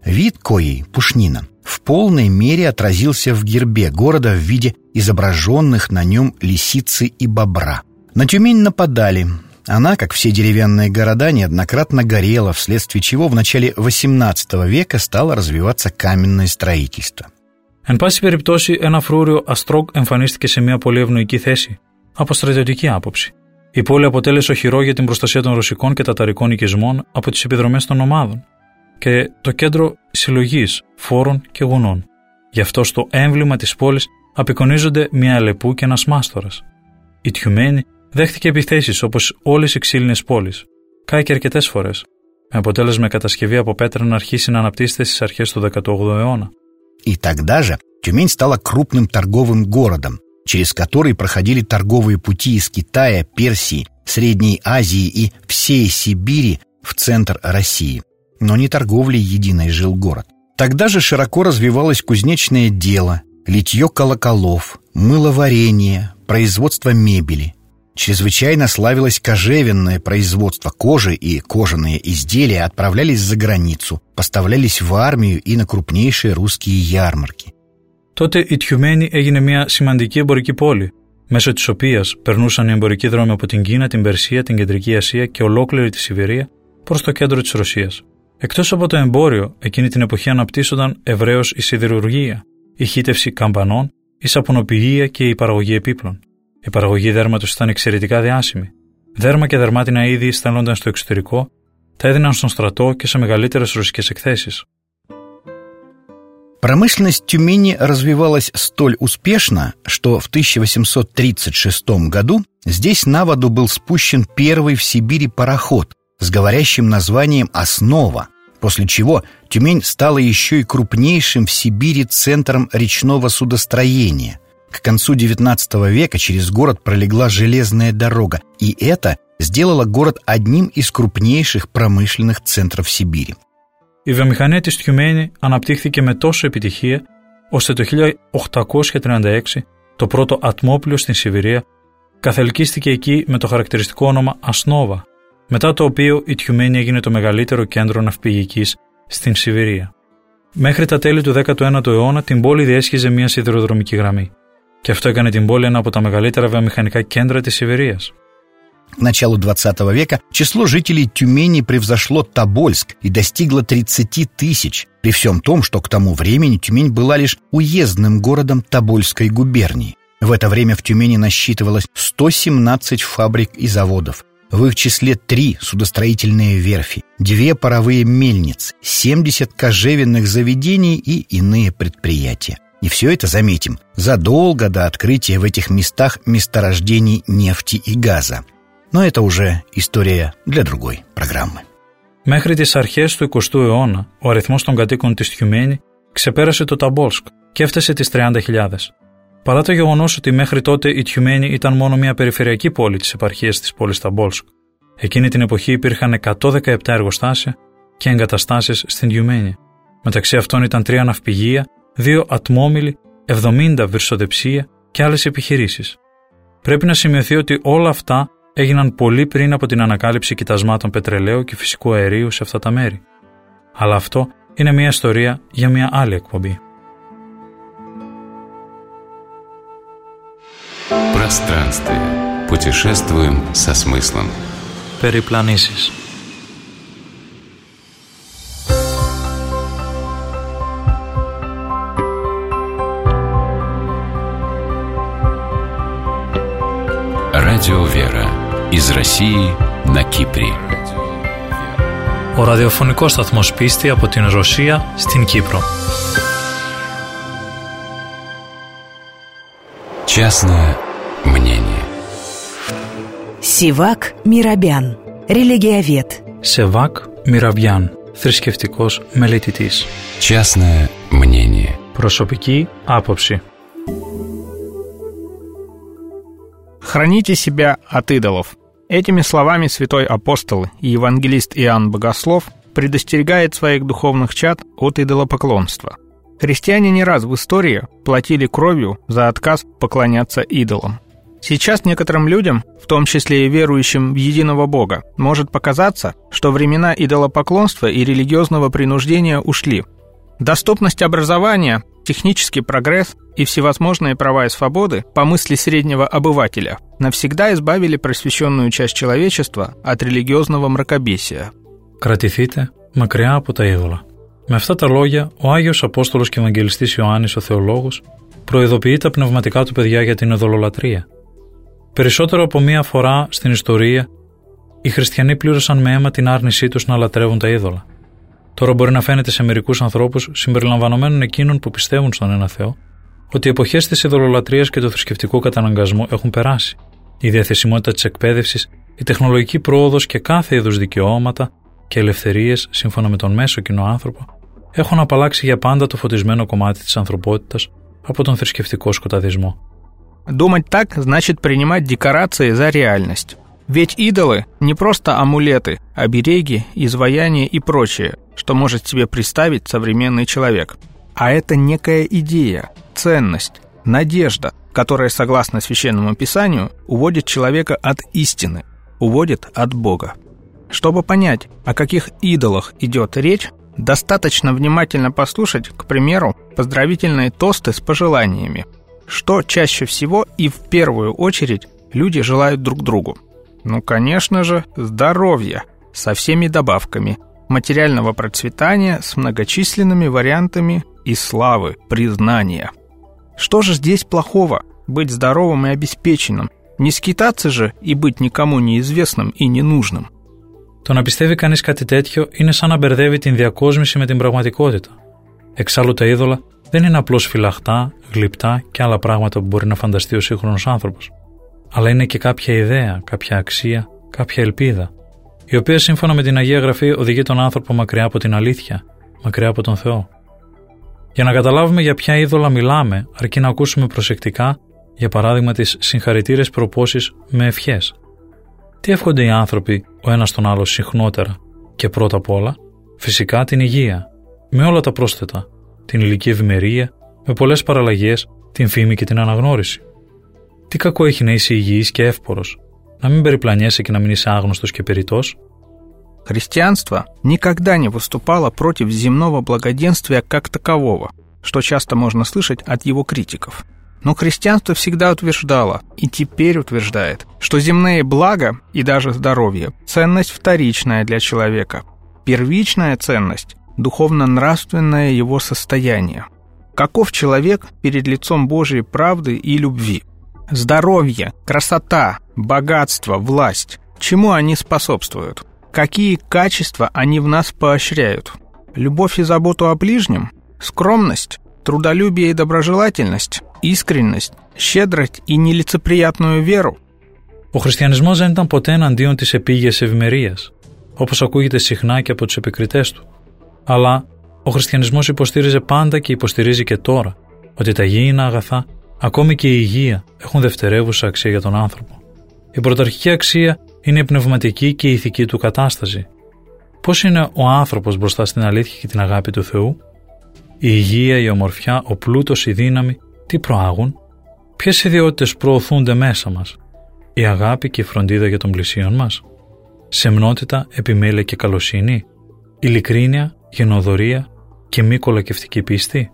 Вид коей, пушнина, в полной мере отразился в гербе города в виде изображенных на нем лисицы и бобра. На Тюмень нападали. Она, как все деревянные города, неоднократно горела, вследствие чего в начале восемнадцатого века στало развиваться каменное στроительство. Εν πάση περιπτώσει, ένα φρούριο αστρόκ εμφανίστηκε σε μια πολύ ευνοϊκή θέση από στρατιωτική άποψη. Η πόλη αποτέλεσε οχυρό για την προστασία των ρωσικών και ταταρικών οικισμών από τις επιδρομές των ομάδων και το κέντρο συλλογής φόρων και γουνών. Γι' αυτό στο έμβλημα της πόλης απεικονίζονται μια αλεπού και ένας μάστορας. Η Τιουμένη δέχτηκε επιθέσεις όπως όλες οι ξύλινες πόλεις. Κάηκε αρκετές φορές, με αποτέλεσμα η κατασκευή από πέτρα να αρχίσει να αναπτύσσεται στις αρχές του δεκαοκτώ αιώνα. И тогда же Тюмень стала крупным торговым городом, через который проходили торговые пути из Китая, Персии, Средней Азии и всей Сибири в центр России. Но не торговлей единой жил город. Тогда же широко развивалось кузнечное дело, литье колоколов, мыловарение, производство мебели. Чрезвычайно славилось кожевенное производство. Кожи и кожаные изделия отправлялись за границу, поставлялись в армию и на крупнейшие русские ярмарки. Τότε η Τιουμένη έγινε μια σημαντική εμπορική πόλη, μέσω της οποίας περνούσαν οι εμπορικοί δρόμοι από την Κίνα, την Περσία, την Κεντρική Ασία και ολόκληρη τη Σιβηρία προς το κέντρο της Ρωσίας. Εκτός από το εμπόριο, εκείνη την εποχή αναπτύσσονταν ευρέως η σιδηρουργία, η χύτευση καμπανών, η σαπονοποιία και η παραγωγή επίπλων. Η παραγωγή δέρματος ήταν εξαιρετικά διάσημη. Δέρμα και δερμάτινα είδη στέλνονταν στο εξωτερικό, τα έδιναν στον στρατό και σε μεγαλύτερες ρωσικές εκθέσεις. Промышленность Тюмени развивалась столь успешно, что в тысяча восемьсот тридцать шестом году здесь на воду был спущен первый в Сибири пароход с говорящим названием «Основа», после чего Тюмень стала еще и крупнейшим в Сибири центром речного судостроения. К концу девятнадцатого века через город пролегла железная дорога, и это сделало город одним из крупнейших πромышленных центров Сибири. Η βιομηχανία της Τιουμένη αναπτύχθηκε με τόσο επιτυχία, ώστε το χίλια οκτακόσια τριάντα έξι το πρώτο ατμόπλοιο στην Σιβηρία καθελκύστηκε εκεί με το χαρακτηριστικό όνομα Ασνόβα, μετά το οποίο η Τιουμένη έγινε το μεγαλύτερο κέντρο ναυπηγικής στην Σιβηρία. Μέχρι τα τέλη του δέκατου ένατου αιώνα την πόλη διέσχιζε μια σιδηροδρομική γραμμή, και αυτό έκανε την πόλη ένα από τα μεγαλύτερα βιομηχανικά κέντρα της Σιβηρίας. К началу двадцатого века число жителей Тюмени превзошло Тобольск и достигло тридцати тысяч, при всем том, что к тому времени Тюмень была лишь уездным городом Тобольской губернии. В это время в Тюмени насчитывалось сто семнадцать фабрик и заводов. В их числе три судостроительные верфи, две паровые мельницы, семьдесят кожевенных заведений и иные предприятия. И все это, заметим, задолго до открытия в этих местах месторождений нефти и газа. Но это уже история для другой программы. Μέχρι τις αρχές του εικοστού αιώνα, ο αριθμός των κατοίκων της Τιουμένη ξεπέρασε το Ταμπόλσκ και έφτασε τις τριάντα χιλιάδες. Παρά το γεγονός ότι μέχρι τότε η Τιουμένη ήταν μόνο μια περιφερειακή πόλη της επαρχίας της πόλης Ταμπόλσκ, εκείνη την εποχή υπήρχαν εκατόν δεκαεπτά εργοστάσια και εγκαταστάσεις στην Τιουμένη. Μεταξύ αυτών ήταν τρία ναυπηγεία, δύο ατμόμυλοι, εβδομήντα βυρσοδεψία και άλλες επιχειρήσεις. Πρέπει να σημειωθεί ότι όλα αυτά έγιναν πολύ πριν από την ανακάλυψη κοιτασμάτων πετρελαίου και φυσικού αερίου σε αυτά τα μέρη. Αλλά αυτό είναι μια ιστορία για μια άλλη εκπομπή. Пространствие. Путешествуем со смыслом. Περιπλανήσεις. Радио Вера. Из России на Кипре. Ο ραδιοφωνικός σταθμός πίστη από την Ρωσία στην Κύπρο. Частное мнение. Сивак Мирабян, религиовед. Σεβάκ Μιραβιάν, θρησκευτικός μελετητής. Частное мнение. Προσωπική άποψη. Храните себя от идолов. Этими словами святой апостол и евангелист Иоанн Богослов предостерегает своих духовных чад от идолопоклонства. Христиане не раз в истории платили кровью за отказ поклоняться идолам. Сейчас некоторым людям, в том числе и верующим в единого Бога, может показаться, что времена идолопоклонства и религиозного принуждения ушли, Доступность образования, технический прогресс и всевозможные права и свободы, по мысли среднего обывателя, навсегда избавили просвещенную часть человечества от ρελιγιозного μρακобесия. Κρατηθείτε μακριά από τα είδωλα. Με αυτά τα λόγια, ο Άγιος Απόστολος και Ευαγγελιστής Ιωάννης ο Θεολόγος προειδοποιεί τα πνευματικά του παιδιά για την ειδωλολατρία. Περισσότερο από μία φορά στην ιστορία, οι χριστιανοί πλήρωσαν με αίμα την άρνησή τους να λατρεύουν τα είδωλα. Τώρα μπορεί να φαίνεται σε μερικούς ανθρώπους, συμπεριλαμβανομένων εκείνων που πιστεύουν στον ένα Θεό, ότι οι εποχές της ειδωλολατρίας και του θρησκευτικού καταναγκασμού έχουν περάσει. Η διαθεσιμότητα της εκπαίδευσης, η τεχνολογική πρόοδος και κάθε είδους δικαιώματα και ελευθερίες, σύμφωνα με τον μέσο κοινό άνθρωπο, έχουν απαλλάξει για πάντα το φωτισμένο κομμάτι της ανθρωπότητας από τον θρησκευτικό σκοταδισμό. Думать так значит принимать декорации за реальность. Ведь идолы не просто амулеты, обереги, изваяния и прочее, что может себе представить современный человек, а это некая идея, ценность, надежда, которая, согласно Священному Писанию, уводит человека от истины, уводит от Бога. Чтобы понять, о каких идолах идет речь, достаточно внимательно послушать, к примеру, поздравительные тосты с пожеланиями, что чаще всего и в первую очередь люди желают друг другу. Ну, конечно же, здоровья со всеми добавками, материального процветания с многочисленными вариантами и славы, признания. Что же здесь плохого? Быть здоровым и обеспеченным. Не скитаться же и быть никому неизвестным и ненужным. Το να πιστεύει κανείς κάτι τέτοιο είναι σαν να μπερδεύει την διακόσμηση με την πραγματικότητα. Εξάλλου τα είδωλα δεν είναι απλώς φυλαχτά, γλυπτά και άλλα πράγματα που μπορεί να φανταστεί ο σύγχρονος άνθρωπος. Αλλά είναι και κάποια ιδέα, κάποια αξία, κάποια ελπίδα, η οποία σύμφωνα με την Αγία Γραφή οδηγεί τον άνθρωπο μακριά από την αλήθεια, μακριά από τον Θεό. Για να καταλάβουμε για ποια είδωλα μιλάμε, αρκεί να ακούσουμε προσεκτικά, για παράδειγμα, τις συγχαρητήρες προπόσεις με ευχές. Τι εύχονται οι άνθρωποι ο ένας τον άλλο συχνότερα και πρώτα απ' όλα, φυσικά την υγεία, με όλα τα πρόσθετα, την ηλική ευημερία, με πολλές παραλλαγές, την φήμη και την αναγνώριση. Τι κακό έχει να είσαι υγιής και εύπορος, να μην περιπλανιέσαι και να μην είσαι άγνωστος και περιττός. Христианство никогда не выступало против земного благоденствия как такового, что часто можно слышать от его критиков. Но христианство всегда утверждало, и теперь утверждает, что земные блага и даже здоровье – ценность вторичная для человека. Первичная ценность – духовно-нравственное его состояние. Каков человек перед лицом Божьей правды и любви? Здоровье, красота, богатство, власть – чему они способствуют? Какие качества они в нас поощряют? Любовь и заботу о ближнем? Скромность? Трудолюбие и доброжелательность? Искренность, щедрость и нелицеприятную веру. Ο χριστιανισμός δεν ήταν ποτέ εναντίον της επίγειας ευημερίας, όπως ακούγεται συχνά και από τους επικριτές του. Αλλά ο χριστιανισμός υποστήριζε πάντα και υποστηρίζει και τώρα ότι τα γήινα αγαθά, ακόμη και η υγεία, έχουν δευτερεύουσα αξία για τον άνθρωπο. Η πρωταρχική αξία είναι η πνευματική και η ηθική του κατάσταση. Πώς είναι ο άνθρωπος μπροστά στην αλήθεια και την αγάπη του Θεού? Η υγεία, η ομορφιά, ο πλούτος, η δύναμη, τι προάγουν? Ποιες ιδιότητες προωθούνται μέσα μας? Η αγάπη και η фροντίδα για τον πλησίον μας? Σεμνότητα, επιμέλεια και καλοσύνη? Ειλικρίνεια, γενοδορία και μη κολακευτική πίστη?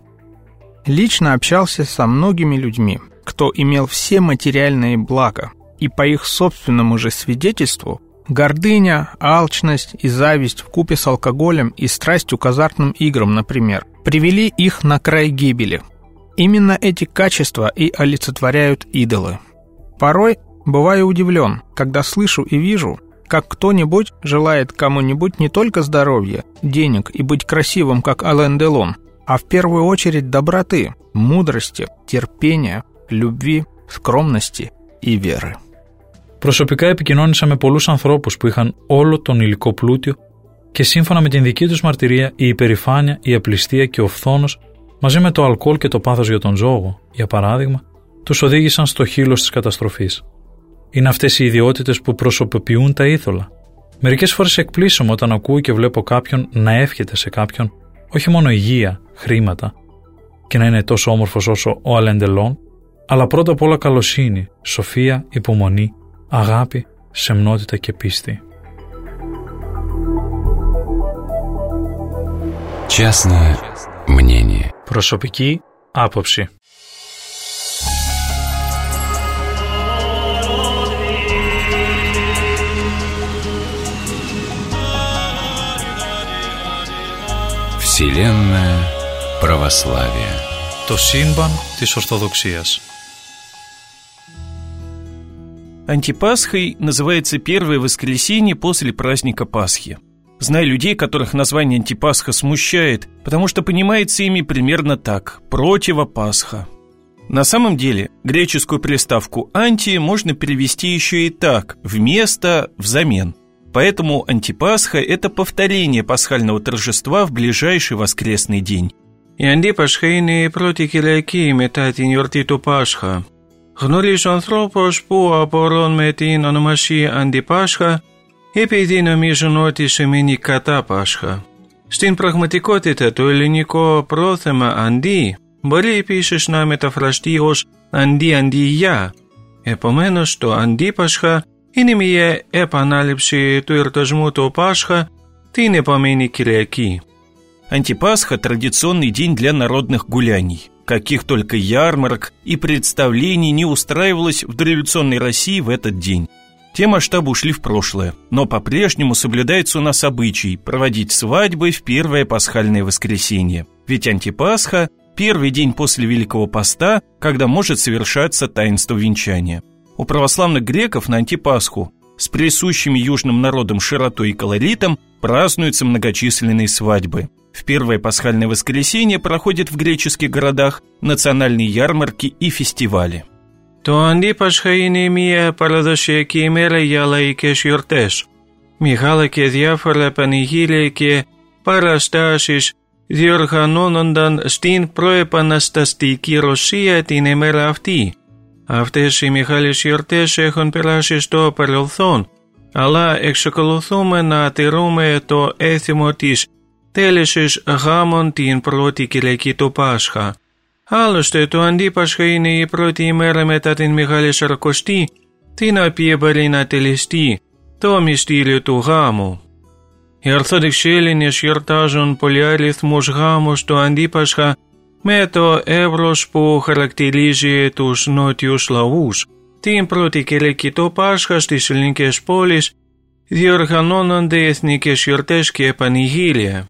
Лично общался со многими людьми, кто имел все материальные блага, и по их собственному же свидетельству гордыня, алчность и зависть вкупе с алкоголем и страстью к азартным играм, например, привели их на край гибели. Именно эти качества и олицетворяют идолы. Порой бываю удивлен, когда слышу и вижу, как кто-нибудь желает кому-нибудь не только здоровья, денег и быть красивым, как Ален Делон, а в первую очередь доброты, мудрости, терпения, любви, скромности и веры. Προσωπικά επικοινώνησα με πολλούς ανθρώπους που είχαν όλο τον υλικό πλούτιο και σύμφωνα με την δική τους μαρτυρία η υπερηφάνεια, η απληστία και ο φθόνος μαζί με το αλκοόλ και το πάθος για τον ζώο, για παράδειγμα, τους οδήγησαν στο χείλος της καταστροφής. Είναι αυτές οι ιδιότητες που προσωποποιούν τα είδωλα. Μερικές φορές εκπλήσωμαι όταν ακούω και βλέπω κάποιον να εύχεται σε κάποιον όχι μόνο υγεία, χρήματα και να είναι τόσο όμορφος όσο ο Αλεντελόν, αλλά πρώτα απ' όλα καλοσύνη, σοφία, υπομονή, αγάπη, σεμνότητα και πίστη. Частное мнение. Προσωπική άποψη. Вселенная православия. Το σύμπαν της Ορθοδοξίας. Антипасхой называется первое воскресенье после праздника Пасхи. Знаю людей, которых название Антипасха смущает, потому что понимается ими примерно так – противопасха. На самом деле греческую приставку «анти» можно перевести еще и так – вместо, взамен. Поэтому Антипасха – это повторение пасхального торжества в ближайший воскресный день. Η Αντίπασχα είναι η πρώτη Κυριακή μετά την γιορτή του Πάσχα. Γνωρίζω ανθρώπους που απορούν με την ονομασία Αντιπάσχα επειδή νομίζουν ότι σημαίνει κατά Πάσχα. Στην πραγματικότητα το ελληνικό πρόθεμα «αντί» μπορεί επίσης να μεταφραστεί ως «αντί-αντί-για». Επομένως το Αντίπασχα είναι μια επανάληψη του εορτασμού του Πάσχα την επόμενη Κυριακή. Антипасха – традиционный день для народных гуляний. Каких только ярмарок и представлений не устраивалось в дореволюционной России в этот день. Те масштабы ушли в прошлое, но по-прежнему соблюдается у нас обычай проводить свадьбы в первое пасхальное воскресенье. Ведь Антипасха – первый день после Великого Поста, когда может совершаться таинство венчания. У православных греков на Антипасху с присущими южным народам широтой и колоритом празднуются многочисленные свадьбы. В первое пасхальное воскресенье проходят в греческих городах национальные ярмарки и фестивали. Το Αντίπασχα είναι μια παραδοσιακή ημέρα για λαϊκές γιορτές. Μεγάλα και διάφορα πανηγύρια και παραστάσεις διοργανώνονταν στην προεπαναστατική Ρωσία την ημέρα αυτή. Αυτές οι μεγάλες γιορτές έχουν περάσει στο παρελθόν, αλλά εξακολουθούμε να τηρούμε το έθιμο της τέλεσης γάμων την πρώτη Κυριακή του Πάσχα. Άλλωστε το Αντίπασχα είναι η πρώτη ημέρα μετά την Μεγάλη Σαρακοστή, την οποία μπορεί να τελεστεί το μυστήριο του γάμου. Οι Ορθόδοξοι Έλληνες γιορτάζουν πολυαριθμούς γάμους το Αντίπασχα με το εύρος που χαρακτηρίζει τους νότιους λαούς. Την πρώτη Κυριακή του Πάσχα στις ελληνικές πόλεις διοργανώνονται εθνικές γιορτές και πανηγύρια.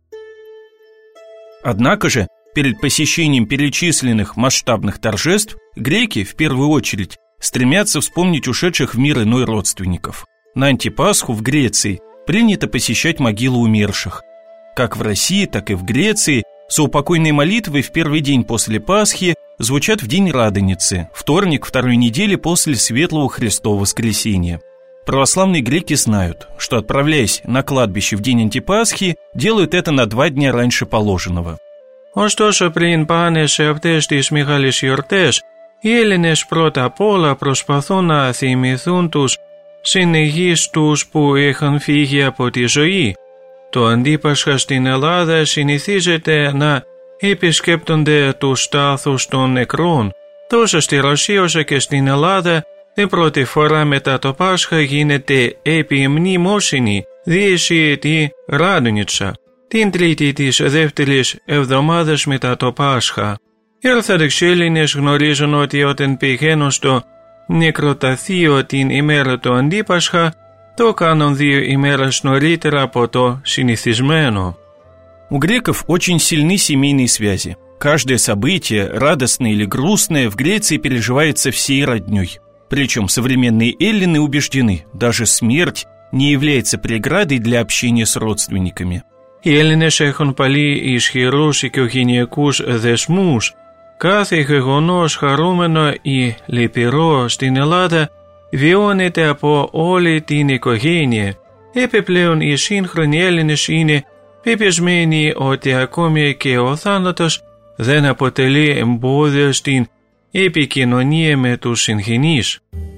Однако же, перед посещением перечисленных масштабных торжеств, греки, в первую очередь, стремятся вспомнить ушедших в мир иной родственников. На Антипасху в Греции принято посещать могилы умерших. Как в России, так и в Греции заупокойные молитвы в первый день после Пасхи звучат в день Радоницы, вторник второй недели после Светлого Христова Воскресения. Православные греки знают, что, отправляясь на кладбище в день Антипасхи, делают это на два дня раньше положенного. Ωστόσο πριν πάνε σε αυτές τις μεγάλες γιορτές, οι Έλληνες πρώτα απ' όλα προσπαθούν να θυμηθούν τους συνεγείς τους που είχαν φύγει από τη ζωή. Το Αντίπασχα στην Ελλάδα συνηθίζεται να επισκέπτονται τους τάφους των νεκρών. Τόσο στη Ρωσία όσο και στην Ελλάδα, την πρώτη φορά μετά το Πάσχα γίνεται επιμνημόσυνη δύση τη Ράδονιτσα, την τρίτη της δεύτερης εβδομάδας μετά το Πάσχα. Οι Ορθόδοξοι Έλληνες γνωρίζουν ότι όταν πηγαίνουν στο νεκροταφείο την ημέρα του Αντίπασχα, το κάνουν δύο ημέρες νωρίτερα από το συνηθισμένο. У греков очень сильны семейные связи. Каждое событие, радостное или грустное, в Греции переживается всей роднёй. Причем современные эллины убеждены, даже смерть не является преградой для общения с родственниками. Οι Έλληνες έχουν πολύ ισχυρούς οικογενειακούς δεσμούς. Κάθε γεγονός χαρούμενο ή λυπηρό στην Ελλάδα βιώνεται από όλη την οικογένεια. Επιπλέον οι σύγχρονοι Έλληνες είναι πεπισμένοι ότι ακόμη και ο θάνατος δεν αποτελεί εμπόδιο στην επικοινωνία με τους συγγενείς.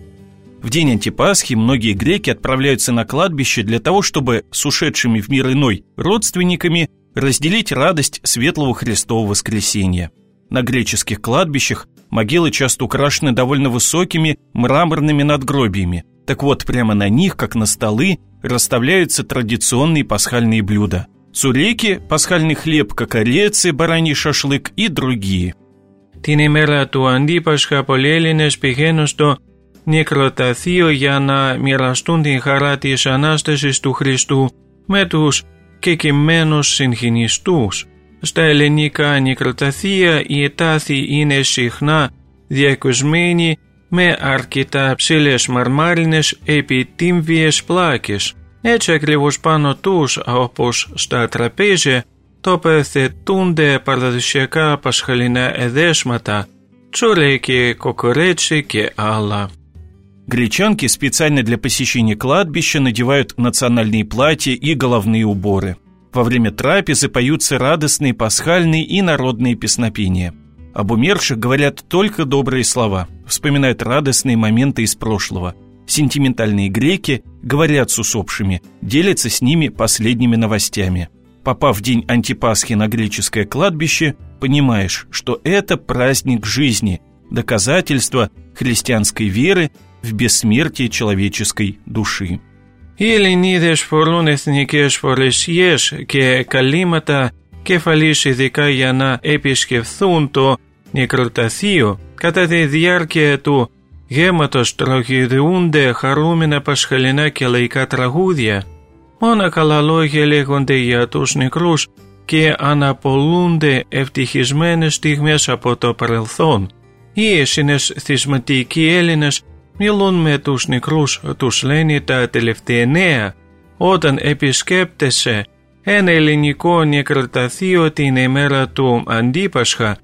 В день Антипасхи многие греки отправляются на кладбище для того, чтобы с ушедшими в мир иной родственниками разделить радость Светлого Христова Воскресения. На греческих кладбищах могилы часто украшены довольно высокими мраморными надгробиями. Так вот, прямо на них, как на столы, расставляются традиционные пасхальные блюда. Цуреки, пасхальный хлеб, кокорецы, бараний шашлык и другие. Την ημέρα του Αντίπασχα πολλοί Έλληνες πηγαίνουν στο νεκροταφείο για να μοιραστούν την χαρά της Ανάστασης του Χριστού με τους κεκοιμμένους συγγενείς. Στα ελληνικά νεκροταφεία η τάφη είναι συχνά διακοσμένη με αρκετά ψηλές μαρμάρινες επιτύμβιες πλάκες. Έτσι ακριβώς πάνω τους, όπως στα τραπέζια, τοποθετούνται παραδοσιακά πασχαλινά εδέσματα, τσουρέκι, кокоречи και άλλα. Гречанки специально для посещения кладбища надевают национальные платья и головные уборы. Во время трапезы поются радостные пасхальные и народные песнопения. Об умерших говорят только добрые слова, вспоминают радостные моменты из прошлого. Сентиментальные греки говорят с усопшими, делятся с ними последними новостями. Попав в день Антипасхи на греческое кладбище, понимаешь, что это праздник жизни, доказательство христианской веры в бессмертие человеческой души. Οι Ελληνίδες φορούν εθνικές φορεσιές και καλύματα κεφαλής ειδικά για να επισκεφθούν το νεκροταφείο. Κατά τη διάρκεια του γέμματος τραγουδούνται χαρούμενα πασχαλινά και λαϊκά τραγούδια. Μόνο καλά λόγια λέγονται για τους νεκρούς και αναπολούνται ευτυχισμένες στιγμές από το παρελθόν. Οι συναισθηματικοί Έλληνες μιλούν με τους νεκρούς, τους λένε τα τελευταία νέα. Όταν επισκέπτεσαι ένα ελληνικό νεκροταφείο την ημέρα του Αντίπασχα,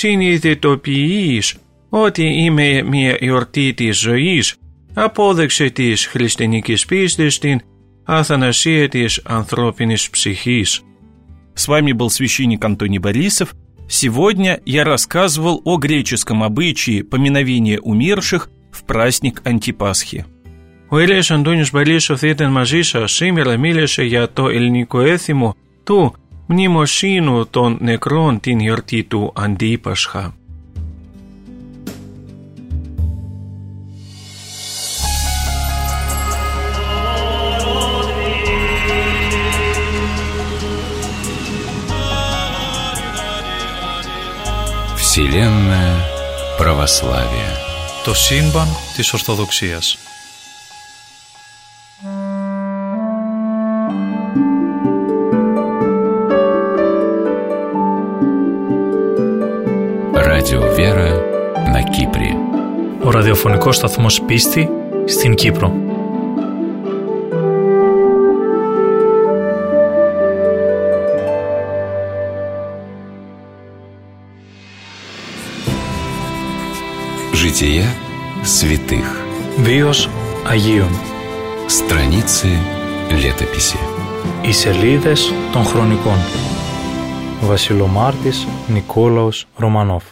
συνειδητοποιείς ότι είναι μια γιορτή της ζωής, απόδειξη της χριστιανικής πίστης στην αθανασία της ανθρώπινης ψυχής. С вами был священник Антоний Борисов. Сегодня я рассказывал о греческом обычае поминовения умерших в праздник Антипасхи. Ο Ηλίας Αντώνιος Борисов ήταν μαζί σας. Σήμερα μίλησε για το ελληνικό έθιμο του μνημοσύνου των νεκρών την γιορτή του Αντίπασχα. Вселенная православия. Το σύμπαν της Ορθοδοξίας. Радио Вера на Кипре. Ο ραδιοφωνικός σταθμός Πίστη στην Κύπρο. Жития святых. Βίος Αγίων. Страницы летописи. Οι σελίδες των χρονικών. Βασιλομάρτης Николаус Романов.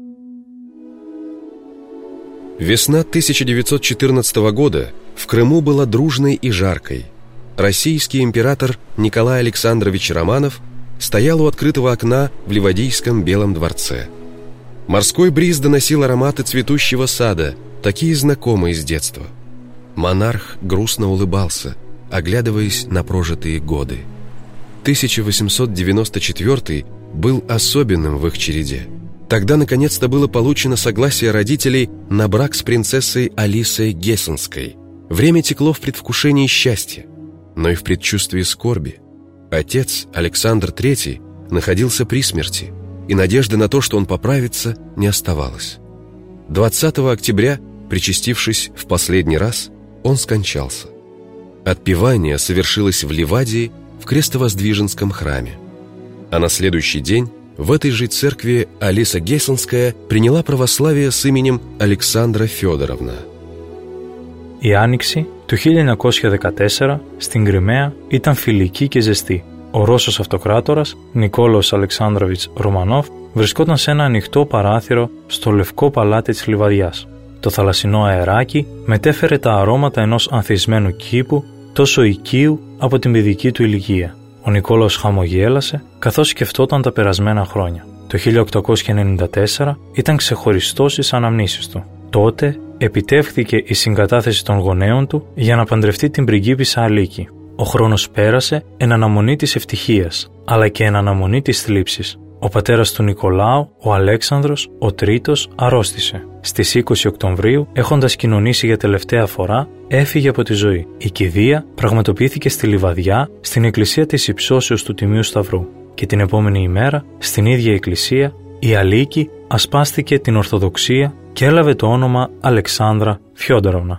Весна тысяча девятьсот четырнадцатого года в Крыму была дружной и жаркой. Российский император Николай Александрович Романов стоял у открытого окна в Ливадийском Белом дворце. Морской бриз доносил ароматы цветущего сада, такие знакомые с детства. Монарх грустно улыбался, оглядываясь на прожитые годы. тысяча восемьсот девяносто четвёртый был особенным в их череде. Тогда наконец-то было получено согласие родителей на брак с принцессой Алисой Гессенской. Время текло в предвкушении счастья, но и в предчувствии скорби. Отец, Александр третий, находился при смерти, и надежды на то, что он поправится, не оставалось. двадцатого октября, причастившись в последний раз, он скончался. Отпевание совершилось в Ливадии в Крестовоздвиженском храме. А на следующий день в этой же церкви Алиса Гессенская приняла православие с именем Αλεξάνδρα Федоровна. Η Άνοιξη του χίλια εννιακόσια δεκατέσσερα στην Κριμαία ήταν φιλική και ζεστή. Ο Ρώσος αυτοκράτορας Νικόλαος Αλεξάνδροβιτς Ρωμανόφ βρισκόταν σε ένα ανοιχτό παράθυρο στο λευκό παλάτι της Λιβαδιάς. Το θαλασσινό αεράκι μετέφερε τα αρώματα ενός ανθισμένου κήπου τόσο οικείου από την παιδική του ηλικία. Ο Νικόλαος χαμογέλασε καθώς σκεφτόταν τα περασμένα χρόνια. Το χίλια οκτακόσια ενενήντα τέσσερα ήταν ξεχωριστός στις αναμνήσεις του. Τότε επιτεύχθηκε η συγκατάθεση των γονέων του για να παντρευτεί την πριγκίπισσα Αλίκη. Ο χρόνος πέρασε εν αναμονή της ευτυχίας. αλλά και εν αναμονή της θλίψης. Ο πατέρας του Νικολάου, ο Αλέξανδρος, ο Τρίτος, αρρώστησε. Στις είκοσι Οκτωβρίου, έχοντας κοινωνήσει για τελευταία φορά, έφυγε από τη ζωή. Η κηδεία πραγματοποιήθηκε στη Λιβαδιά, στην εκκλησία της Υψώσεως του Τιμίου Σταυρού. Και την επόμενη ημέρα, στην ίδια εκκλησία, η Αλίκη ασπάστηκε την Ορθοδοξία και έλαβε το όνομα Αλεξάνδρα Фёдоровна.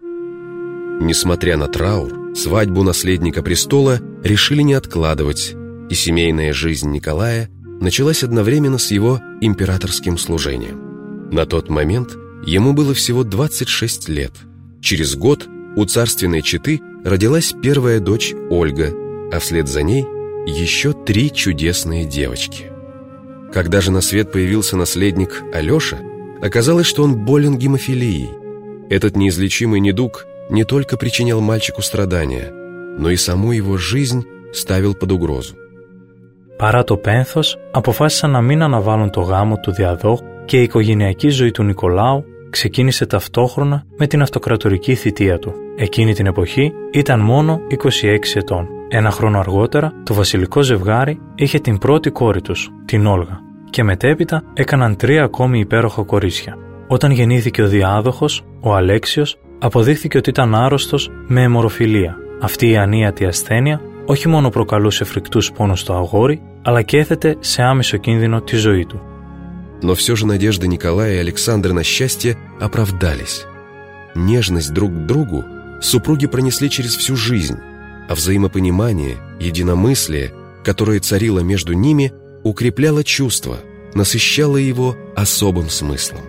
Несмотря на траур, свадьбу наследника престола решили не откладывать, и семейная жизнь Николая началась одновременно с его императорским служением. На тот момент ему было всего двадцать шесть лет. Через год у царственной четы родилась первая дочь Ольга, а вслед за ней еще три чудесные девочки. Когда же на свет появился наследник Алеша, оказалось, что он болен гемофилией. Этот неизлечимый недуг не только причинял мальчику страдания, но и саму его жизнь ставил под угрозу. Παρά το πένθος, αποφάσισαν να μην αναβάλουν το γάμο του διαδόχου και η οικογενειακή ζωή του Νικολάου ξεκίνησε ταυτόχρονα με την αυτοκρατορική θητεία του. Εκείνη την εποχή ήταν μόνο είκοσι έξι ετών. Ένα χρόνο αργότερα, το βασιλικό ζευγάρι είχε την πρώτη κόρη τους, την Όλγα, και μετέπειτα έκαναν τρία ακόμη υπέροχα κορίτσια. Όταν γεννήθηκε ο διάδοχος, ο Αλέξιος, αποδείχθηκε ότι ήταν άρρωστος με αιμορροφιλία. Αυτή η ανίατη ασθένεια όχι μόνο προκαλούσε φρικτούς πόνους στο αγόρι, αλλά και έθετε σε άμεσο κίνδυνο τη ζωή του. Но все же надежды Николая и Александры на счастье оправдались. Нежность друг к другу супруги пронесли через всю жизнь, а взаимопонимание, единомыслие, которое царило между ними, укрепляло чувство, насыщало его особым смыслом.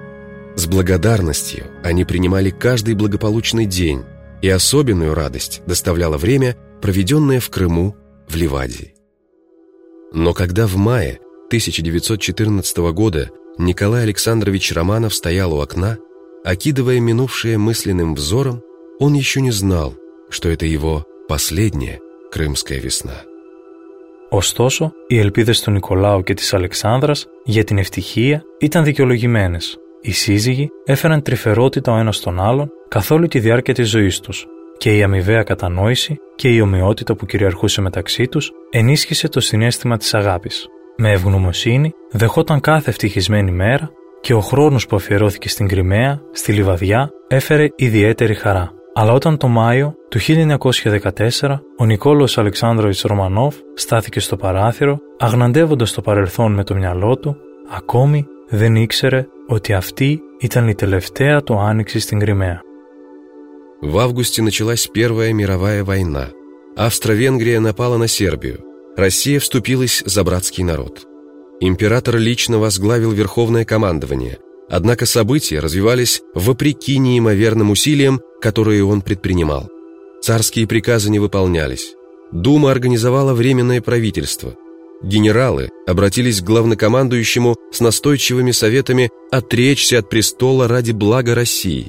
С благодарностью они принимали каждый благополучный день, и особенную радость доставляло время, проведенное в Крыму, в Ливадии. Но когда в мае тысяча девятьсот четырнадцатого года Николай Александрович Романов стоял у окна, окидывая минувшее мысленным взором, он еще не знал, что это его последняя крымская весна. Ωστόσο, οι ελπίδες του Νικολάου και της Αλεξάνδρας για την ευτυχία ήταν δικαιολογημένες. Οι σύζυγοι έφεραν τρυφερότητα ο ένας στον άλλον καθ' όλη τη διάρκεια της ζωής τους και η αμοιβαία κατανόηση και η ομοιότητα που κυριαρχούσε μεταξύ τους ενίσχυσε το συναίσθημα της αγάπης. Με ευγνωμοσύνη δεχόταν κάθε ευτυχισμένη μέρα και ο χρόνος που αφιερώθηκε στην Κριμαία, στη Λιβαδιά, έφερε ιδιαίτερη χαρά. Αλλά όταν το Μάιο του χίλια εννιακόσια δεκατέσσερα ο Νικόλαος Αλεξάνδροβιτς Ρωμανόφ στάθηκε στο παράθυρο, αγναντεύοντας το παρελθόν με το μυαλό του, ακόμη δεν ήξερε ότι αυτή ήταν η τελευταία του άνοιξη στην Κριμαία. В августе началась Первая мировая война. Австро-Венгрия напала на Сербию. Россия вступилась за братский народ. Император лично возглавил верховное командование, однако события развивались вопреки неимоверным усилиям, которые он предпринимал. Царские приказы не выполнялись. Дума организовала временное правительство. Генералы обратились к главнокомандующему с настойчивыми советами отречься от престола ради блага России.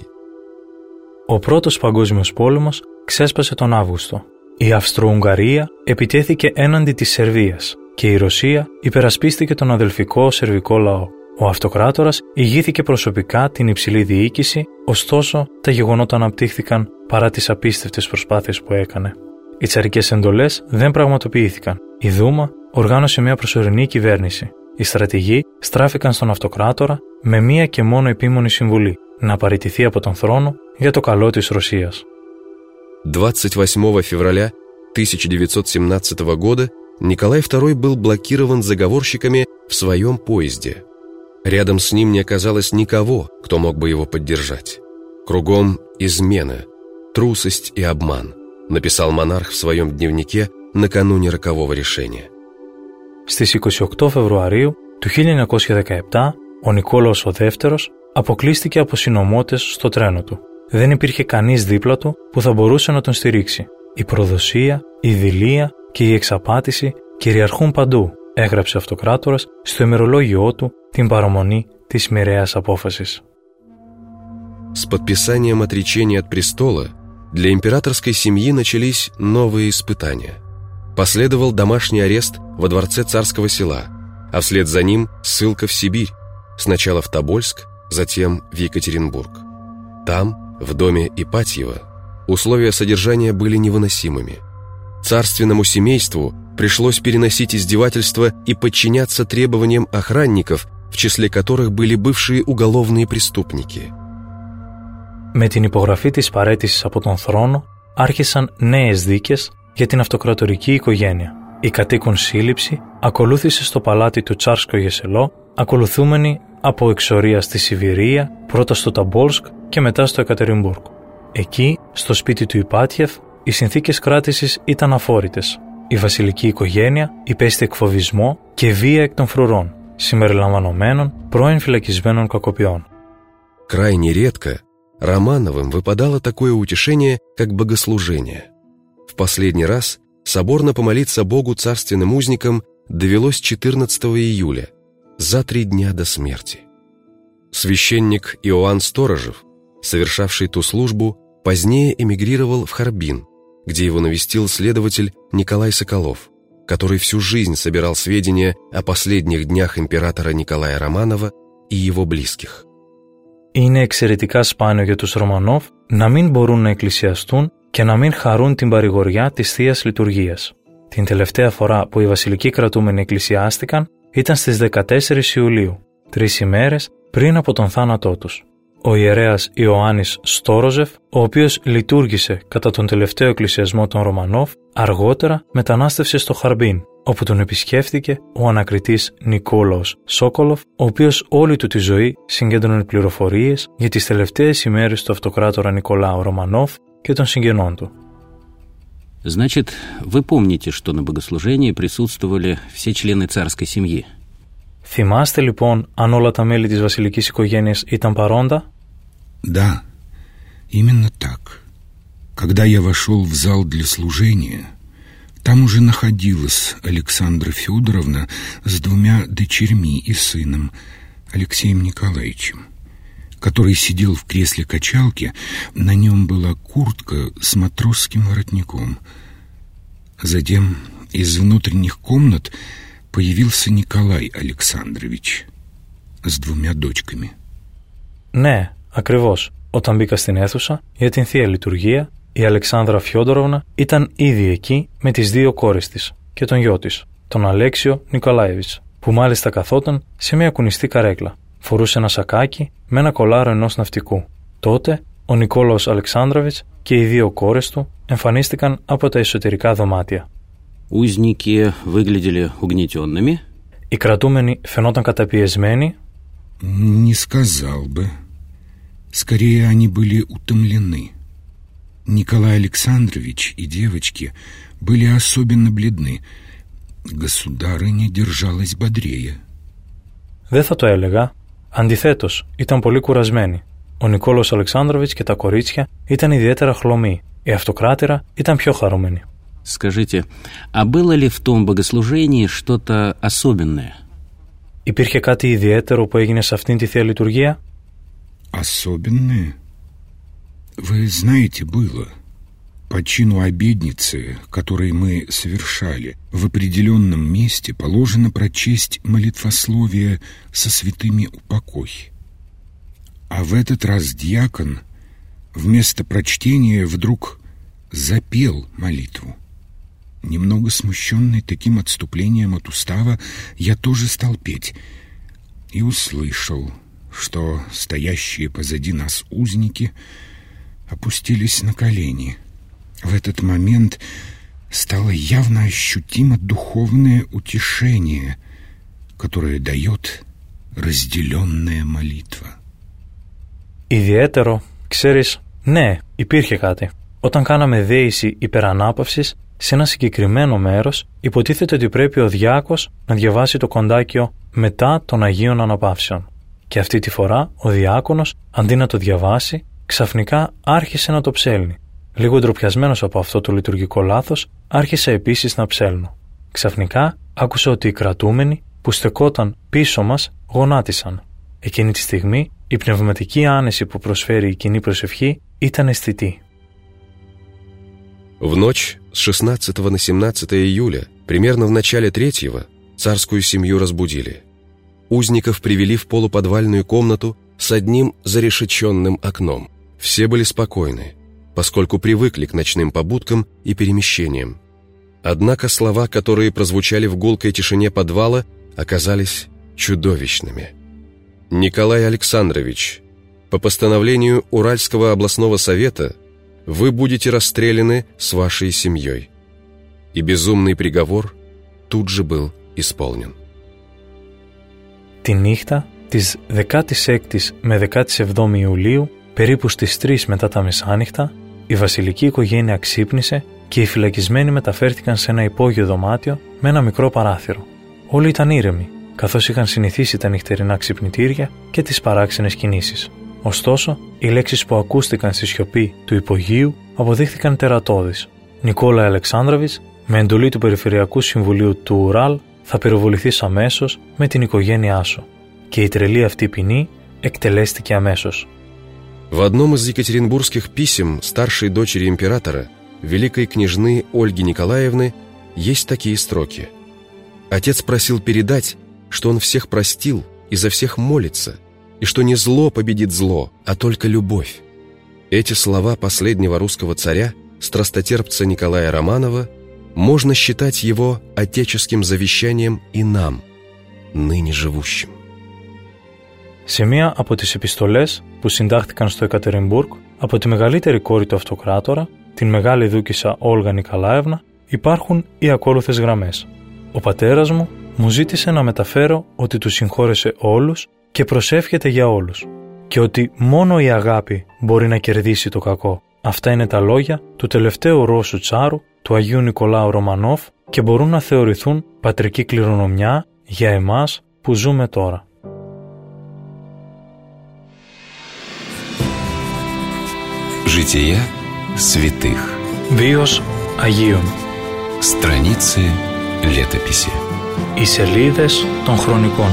Ο πρώτος παγκόσμιος πόλεμος ξέσπασε τον Αύγουστο. Η Αυστρο-Ουγγαρία επιτέθηκε έναντι της Σερβίας και η Ρωσία υπερασπίστηκε τον αδελφικό σερβικό λαό. Ο αυτοκράτορας ηγήθηκε προσωπικά την υψηλή διοίκηση, ωστόσο τα γεγονότα αναπτύχθηκαν παρά τις απίστευτες προσπάθειες που έκανε. Οι τσαρικές εντολές δεν πραγματοποιήθηκαν. Η Δούμα οργάνωσε μια προσωρινή κυβέρνηση. Οι στρατηγοί στράφηκαν στον αυτοκράτορα με μία και μόνο επίμονη συμβουλή: να παραιτηθεί από τον θρόνο για το καλό της Ρωσίας. двадцать восьмого февраля тысяча девятьсот семнадцатого года Николай второй был блокирован заговорщиками в своем поезде. Рядом с ним не оказалось никого, кто мог бы его поддержать. Кругом измена, трусость и обман, написал монарх в своем дневнике накануне рокового решения. Στις είκοσι οκτώ Φεβρουαρίου του χίλια εννιακόσια δεκαεπτά, ο Νικόλαος ο Δεύτερος αποκλείστηκε από συνωμότες στο τρένο του. Δεν υπήρχε κανείς δίπλα του που θα μπορούσε να τον στηρίξει. Η προδοσία, η δειλία και η εξαπάτηση κυριαρχούν παντού, έγραψε ο αυτοκράτορας στο ημερολόγιό του την παραμονή της μοιραίας απόφασης. С подписанием отречения от престола для императорской семьи начались новые испытания. Последовал домашний арест во дворце Царского Села, а вслед за ним ссылка в Сибирь, сначала в Тобольск, затем в Екатеринбург. Там, в доме Ипатьева, условия содержания были невыносимыми. Царственному семейству Пришлось переносить издевательства и подчиняться требованиям охранников, в числе которых были бывшие уголовные преступники. Με την υπογραφή της παραίτησης από τον θρόνο, άρχισαν νέες δίκες για την αυτοκρατορική οικογένεια. Η κατοίκον σύλληψη ακολούθησε στο παλάτι του Τσάρσκο Γεσελό, ακολουθούμενη από εξορία στη Σιβηρία, πρώτα στο Ταμπόλσκ και μετά στο Εκατερινμπουργκ. Εκεί, στο σπίτι του Ιπάτιεφ, οι συνθήκες κράτησης ήταν αφόρητες. Η βασιλική οικογένεια υπέστη εκφοβισμό και βία εκ των φρουρών, συμπεριλαμβανομένων πρώην φυλακισμένων κακοποιών. Крайне редко Романовым выпадало такое утешение, как богослужение. В последний раз соборно помолиться Богу царственным узникам довелось четырнадцатого июля, за три дня до смерти. Священник Иоанн Сторожев, совершавший ту службу, позднее эмигрировал в Харбин, где его навестил следователь Николай Соколов, который всю жизнь собирал сведения о последних днях императора Николая Романова и его близких. Είναι εξαιρετικά σπάνιο για τους Ρωμανόβ να μην μπορούν να εκκλησιαστούν και να μην χαρούν την παρηγοριά της Θείας Λειτουργίας. Την τελευταία φορά που οι βασιλικοί κρατούμενοι εκκλησιάστηκαν ήταν στις δεκατέσσερις Ιουλίου, τρεις ημέρες πριν από τον θάνατό τους. Ο ιερέας Ιωάννης Στόροζεφ, ο οποίος λειτουργήσε κατά τον τελευταίο εκκλησιασμό των Ρωμανόβ, αργότερα μετανάστευσε στο Χαρμπίν, όπου τον επισκέφθηκε ο ανακριτής Νικόλαος Σόκολοφ, ο οποίος όλη του τη ζωή συγκέντρωνε πληροφορίες για τις τελευταίες ημέρες του αυτοκράτορα Νικολάου Ρωμανόβ και των συγγενών του. Значит, вы помните, что на богослужении присутствовали все члены царской семьи? Θυμάστε λοιπόν αν όλα τα μέλη της βασιλικής οικογένειας ήταν παρόντα? Да, именно так. Когда я вошел в зал для служения, там уже находилась Александра Федоровна с двумя дочерьми и сыном, Алексеем Николаевичем, который сидел в кресле качалки, на нем была куртка с матросским воротником. Затем из внутренних комнат появился Николай Александрович с двумя дочками. Ναι, ακριβώς. Όταν μπήκα στην αίθουσα για την Θεία Λειτουργία, η Αλεξάνδρα Φιόντοροβνα ήταν ήδη εκεί με τις δύο κόρες της και τον γιο της, τον Αλέξιο Νικολάεβιτς, που μάλιστα καθόταν σε μια κουνιστή καρέκλα. Φορούσε ένα σακάκι με ένα κολάρο ενός ναυτικού. Τότε ο Νικόλαος Αλεξάνδροβιτς και οι δύο κόρες του εμφανίστηκαν από τα εσωτερικά δωμάτια. Узники выглядели угнетенными? Οι κρατούμενοι φαινόταν καταπιεσμένοι? Не сказал бы. Скорее, они были утомлены. Николай Александрович и девочки были особенно бледны. Государыня держалась бодрее. Δεν θα το έλεγα. Αντιθέτως, ήταν πολύ κουρασμένοι. Ο Νικόλαος Αλεξάνδροβιτς και τα κορίτσια ήταν ιδιαίτερα χλωμοί. Η αυτοκράτηρα ήταν πιο χαρούμενη. Скажите, а было ли в том богослужении что-то особенное? Υπήρχε κάτι ιδιαίτερο που έγινε σε αυτήν τη Θεία Λειτουργία? Особенное? Вы знаете, было. По чину обедницы, который мы совершали, в определенном месте положено прочесть молитвословие со святыми упокой. А в этот раз диакон вместо прочтения вдруг запел молитву. Немного смущенный таким отступлением от устава, я тоже стал петь и услышал, что стоящие позади нас узники опустились на колени. В этот момент стало явно ощутимо духовное утешение, которое дает разделенная молитва. Ιδιαίτερο, ξέρεις, ναι, υπήρχε κάτι. Όταν κάναμε δέηση υπερανάπαυσης, σε ένα συγκεκριμένο μέρος υποτίθεται ότι πρέπει ο διάκος να διαβάσει το κοντάκιο μετά των Αγίων Αναπαύσεων. Και αυτή τη φορά ο διάκονος, αντί να το διαβάσει, ξαφνικά άρχισε να το ψέλνει. Λίγο ντροπιασμένος από αυτό το λειτουργικό λάθος, άρχισε επίσης να ψέλνω. Ξαφνικά άκουσα ότι οι κρατούμενοι που στεκόταν πίσω μας γονάτισαν. Εκείνη τη στιγμή η πνευματική άνεση που προσφέρει η κοινή προσευχή ήταν αισθητή. В ночь с шестнадцатого на семнадцатое июля, примерно в начале третьего, царскую семью разбудили. Узников привели в полуподвальную комнату с одним зарешеченным окном. Все были спокойны, поскольку привыкли к ночным побудкам и перемещениям. Однако слова, которые прозвучали в гулкой тишине подвала, оказались чудовищными. «Николай Александрович, по постановлению Уральского областного совета вы будете расстреляны с вашей семьей». И безумный приговор тут же был исполнен. Τη νύχτα της δεκάτης έκτης με δεκάτης εβδόμη Ιουλίου, περίπου στις τρεις μετά τα μεσάνυχτα, η βασιλική οικογένεια ξύπνησε και οι φυλακισμένοι μεταφέρθηκαν σε ένα υπόγειο δωμάτιο με ένα μικρό παράθυρο. Όλοι ήταν ήρεμοι, καθώς είχαν συνηθίσει τα νυχτερινά ξυπνητήρια και τις παράξενες κινήσεις. Ωστόσο, οι λέξεις που ακούστηκαν στη σιωπή του υπογείου αποδείχθηκαν τερατώδεις. Νικόλαη Αλεξάνδροβιτς, με εντολή του Περιφερειακού Συμβουλίου του Ουράλ, θα πυροβοληθείς αμέσως με την οικογένειά σου. Και η τρελή αυτή ποινή εκτελέστηκε αμέσως. В одном из екатеринбургских писем старшей дочери императора, великой княжны Ольги Николаевны, есть такие строки. Отец просил передать, что он всех простил и за всех молится, и что не зло победит зло, а только любовь. Эти слова последнего русского царя, страстотерпца Николая Романова, можно считать его отеческим завещанием и нам, ныне живущим. Σε μία από τις επιστολές που συντάχθηκαν στο Εκατερινμπουργκ από τη μεγαλύτερη κόρη του αυτοκράτορα, την μεγάλη δούκισσα Όλγα Νικολάευνα, υπάρχουν οι ακόλουθες γραμμές. Ο πατέρας μου μου ζήτησε να μεταφέρω ότι του συγχώρεσε όλους και προσεύχεται για όλους και ότι μόνο η αγάπη μπορεί να κερδίσει το κακό. Αυτά είναι τα λόγια του τελευταίου Ρώσου τσάρου, του Αγίου Νικολάου Ρωμανόφ, και μπορούν να θεωρηθούν πατρική κληρονομιά για εμάς που ζούμε τώρα. Жития святых. Βίος Αγίων. Страницы летописи. Οι σελίδες των χρονικών.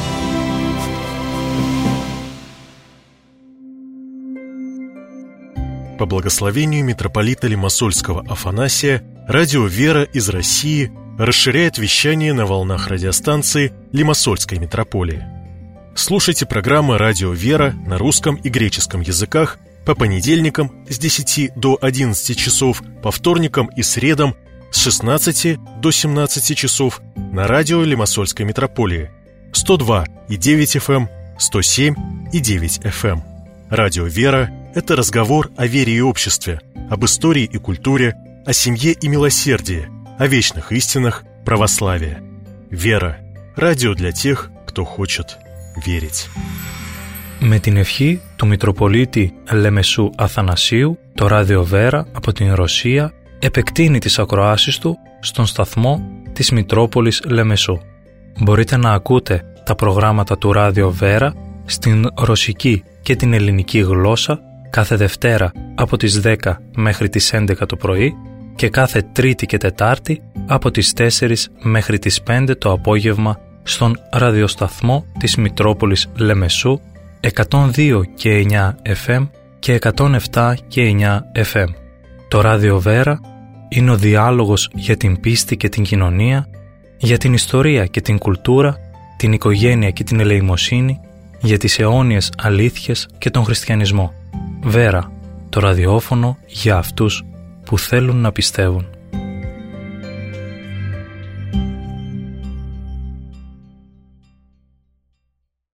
По благословению митрополита Лимассольского Афанасия, радио «Вера» из России расширяет вещание на волнах радиостанции Лимассольской митрополии. Слушайте программы «Радио «Вера» на русском и греческом языках по понедельникам с десяти до одиннадцати часов, по вторникам и средам с шестнадцати до семнадцати часов на радио Лимассольской митрополии сто два и девять эф эм, сто семь и девять эф эм. Радио «Вера» — это разговор о вере и обществе, об истории и культуре, о семье и милосердии, о вечных истинах православия. «Вера» — радио для тех, кто хочет верить. Με την ευχή του Μητροπολίτη Λεμεσού Αθανασίου, το ράδιο Βέρα από την Ρωσία επεκτείνει τις ακροάσεις του στον σταθμό της Μητρόπολης Λεμεσού. Μπορείτε να ακούτε τα προγράμματα του ράδιο Βέρα στην ρωσική και την ελληνική γλώσσα κάθε Δευτέρα από τις δέκα μέχρι τις έντεκα το πρωί και κάθε Τρίτη και Τετάρτη από τις τέσσερις μέχρι τις πέντε το απόγευμα στον ραδιοσταθμό της Μητρόπολης Λεμεσού εκατόν δύο και εννιά εφ εμ και εκατόν επτά και εννιά εφ εμ. Το ράδιο Βέρα είναι ο διάλογος για την πίστη και την κοινωνία, για την ιστορία και την κουλτούρα, την οικογένεια και την ελεημοσύνη, για τις αιώνιες αλήθειες και τον χριστιανισμό. Βέρα, το ραδιόφωνο για αυτούς που θέλουν να πιστεύουν.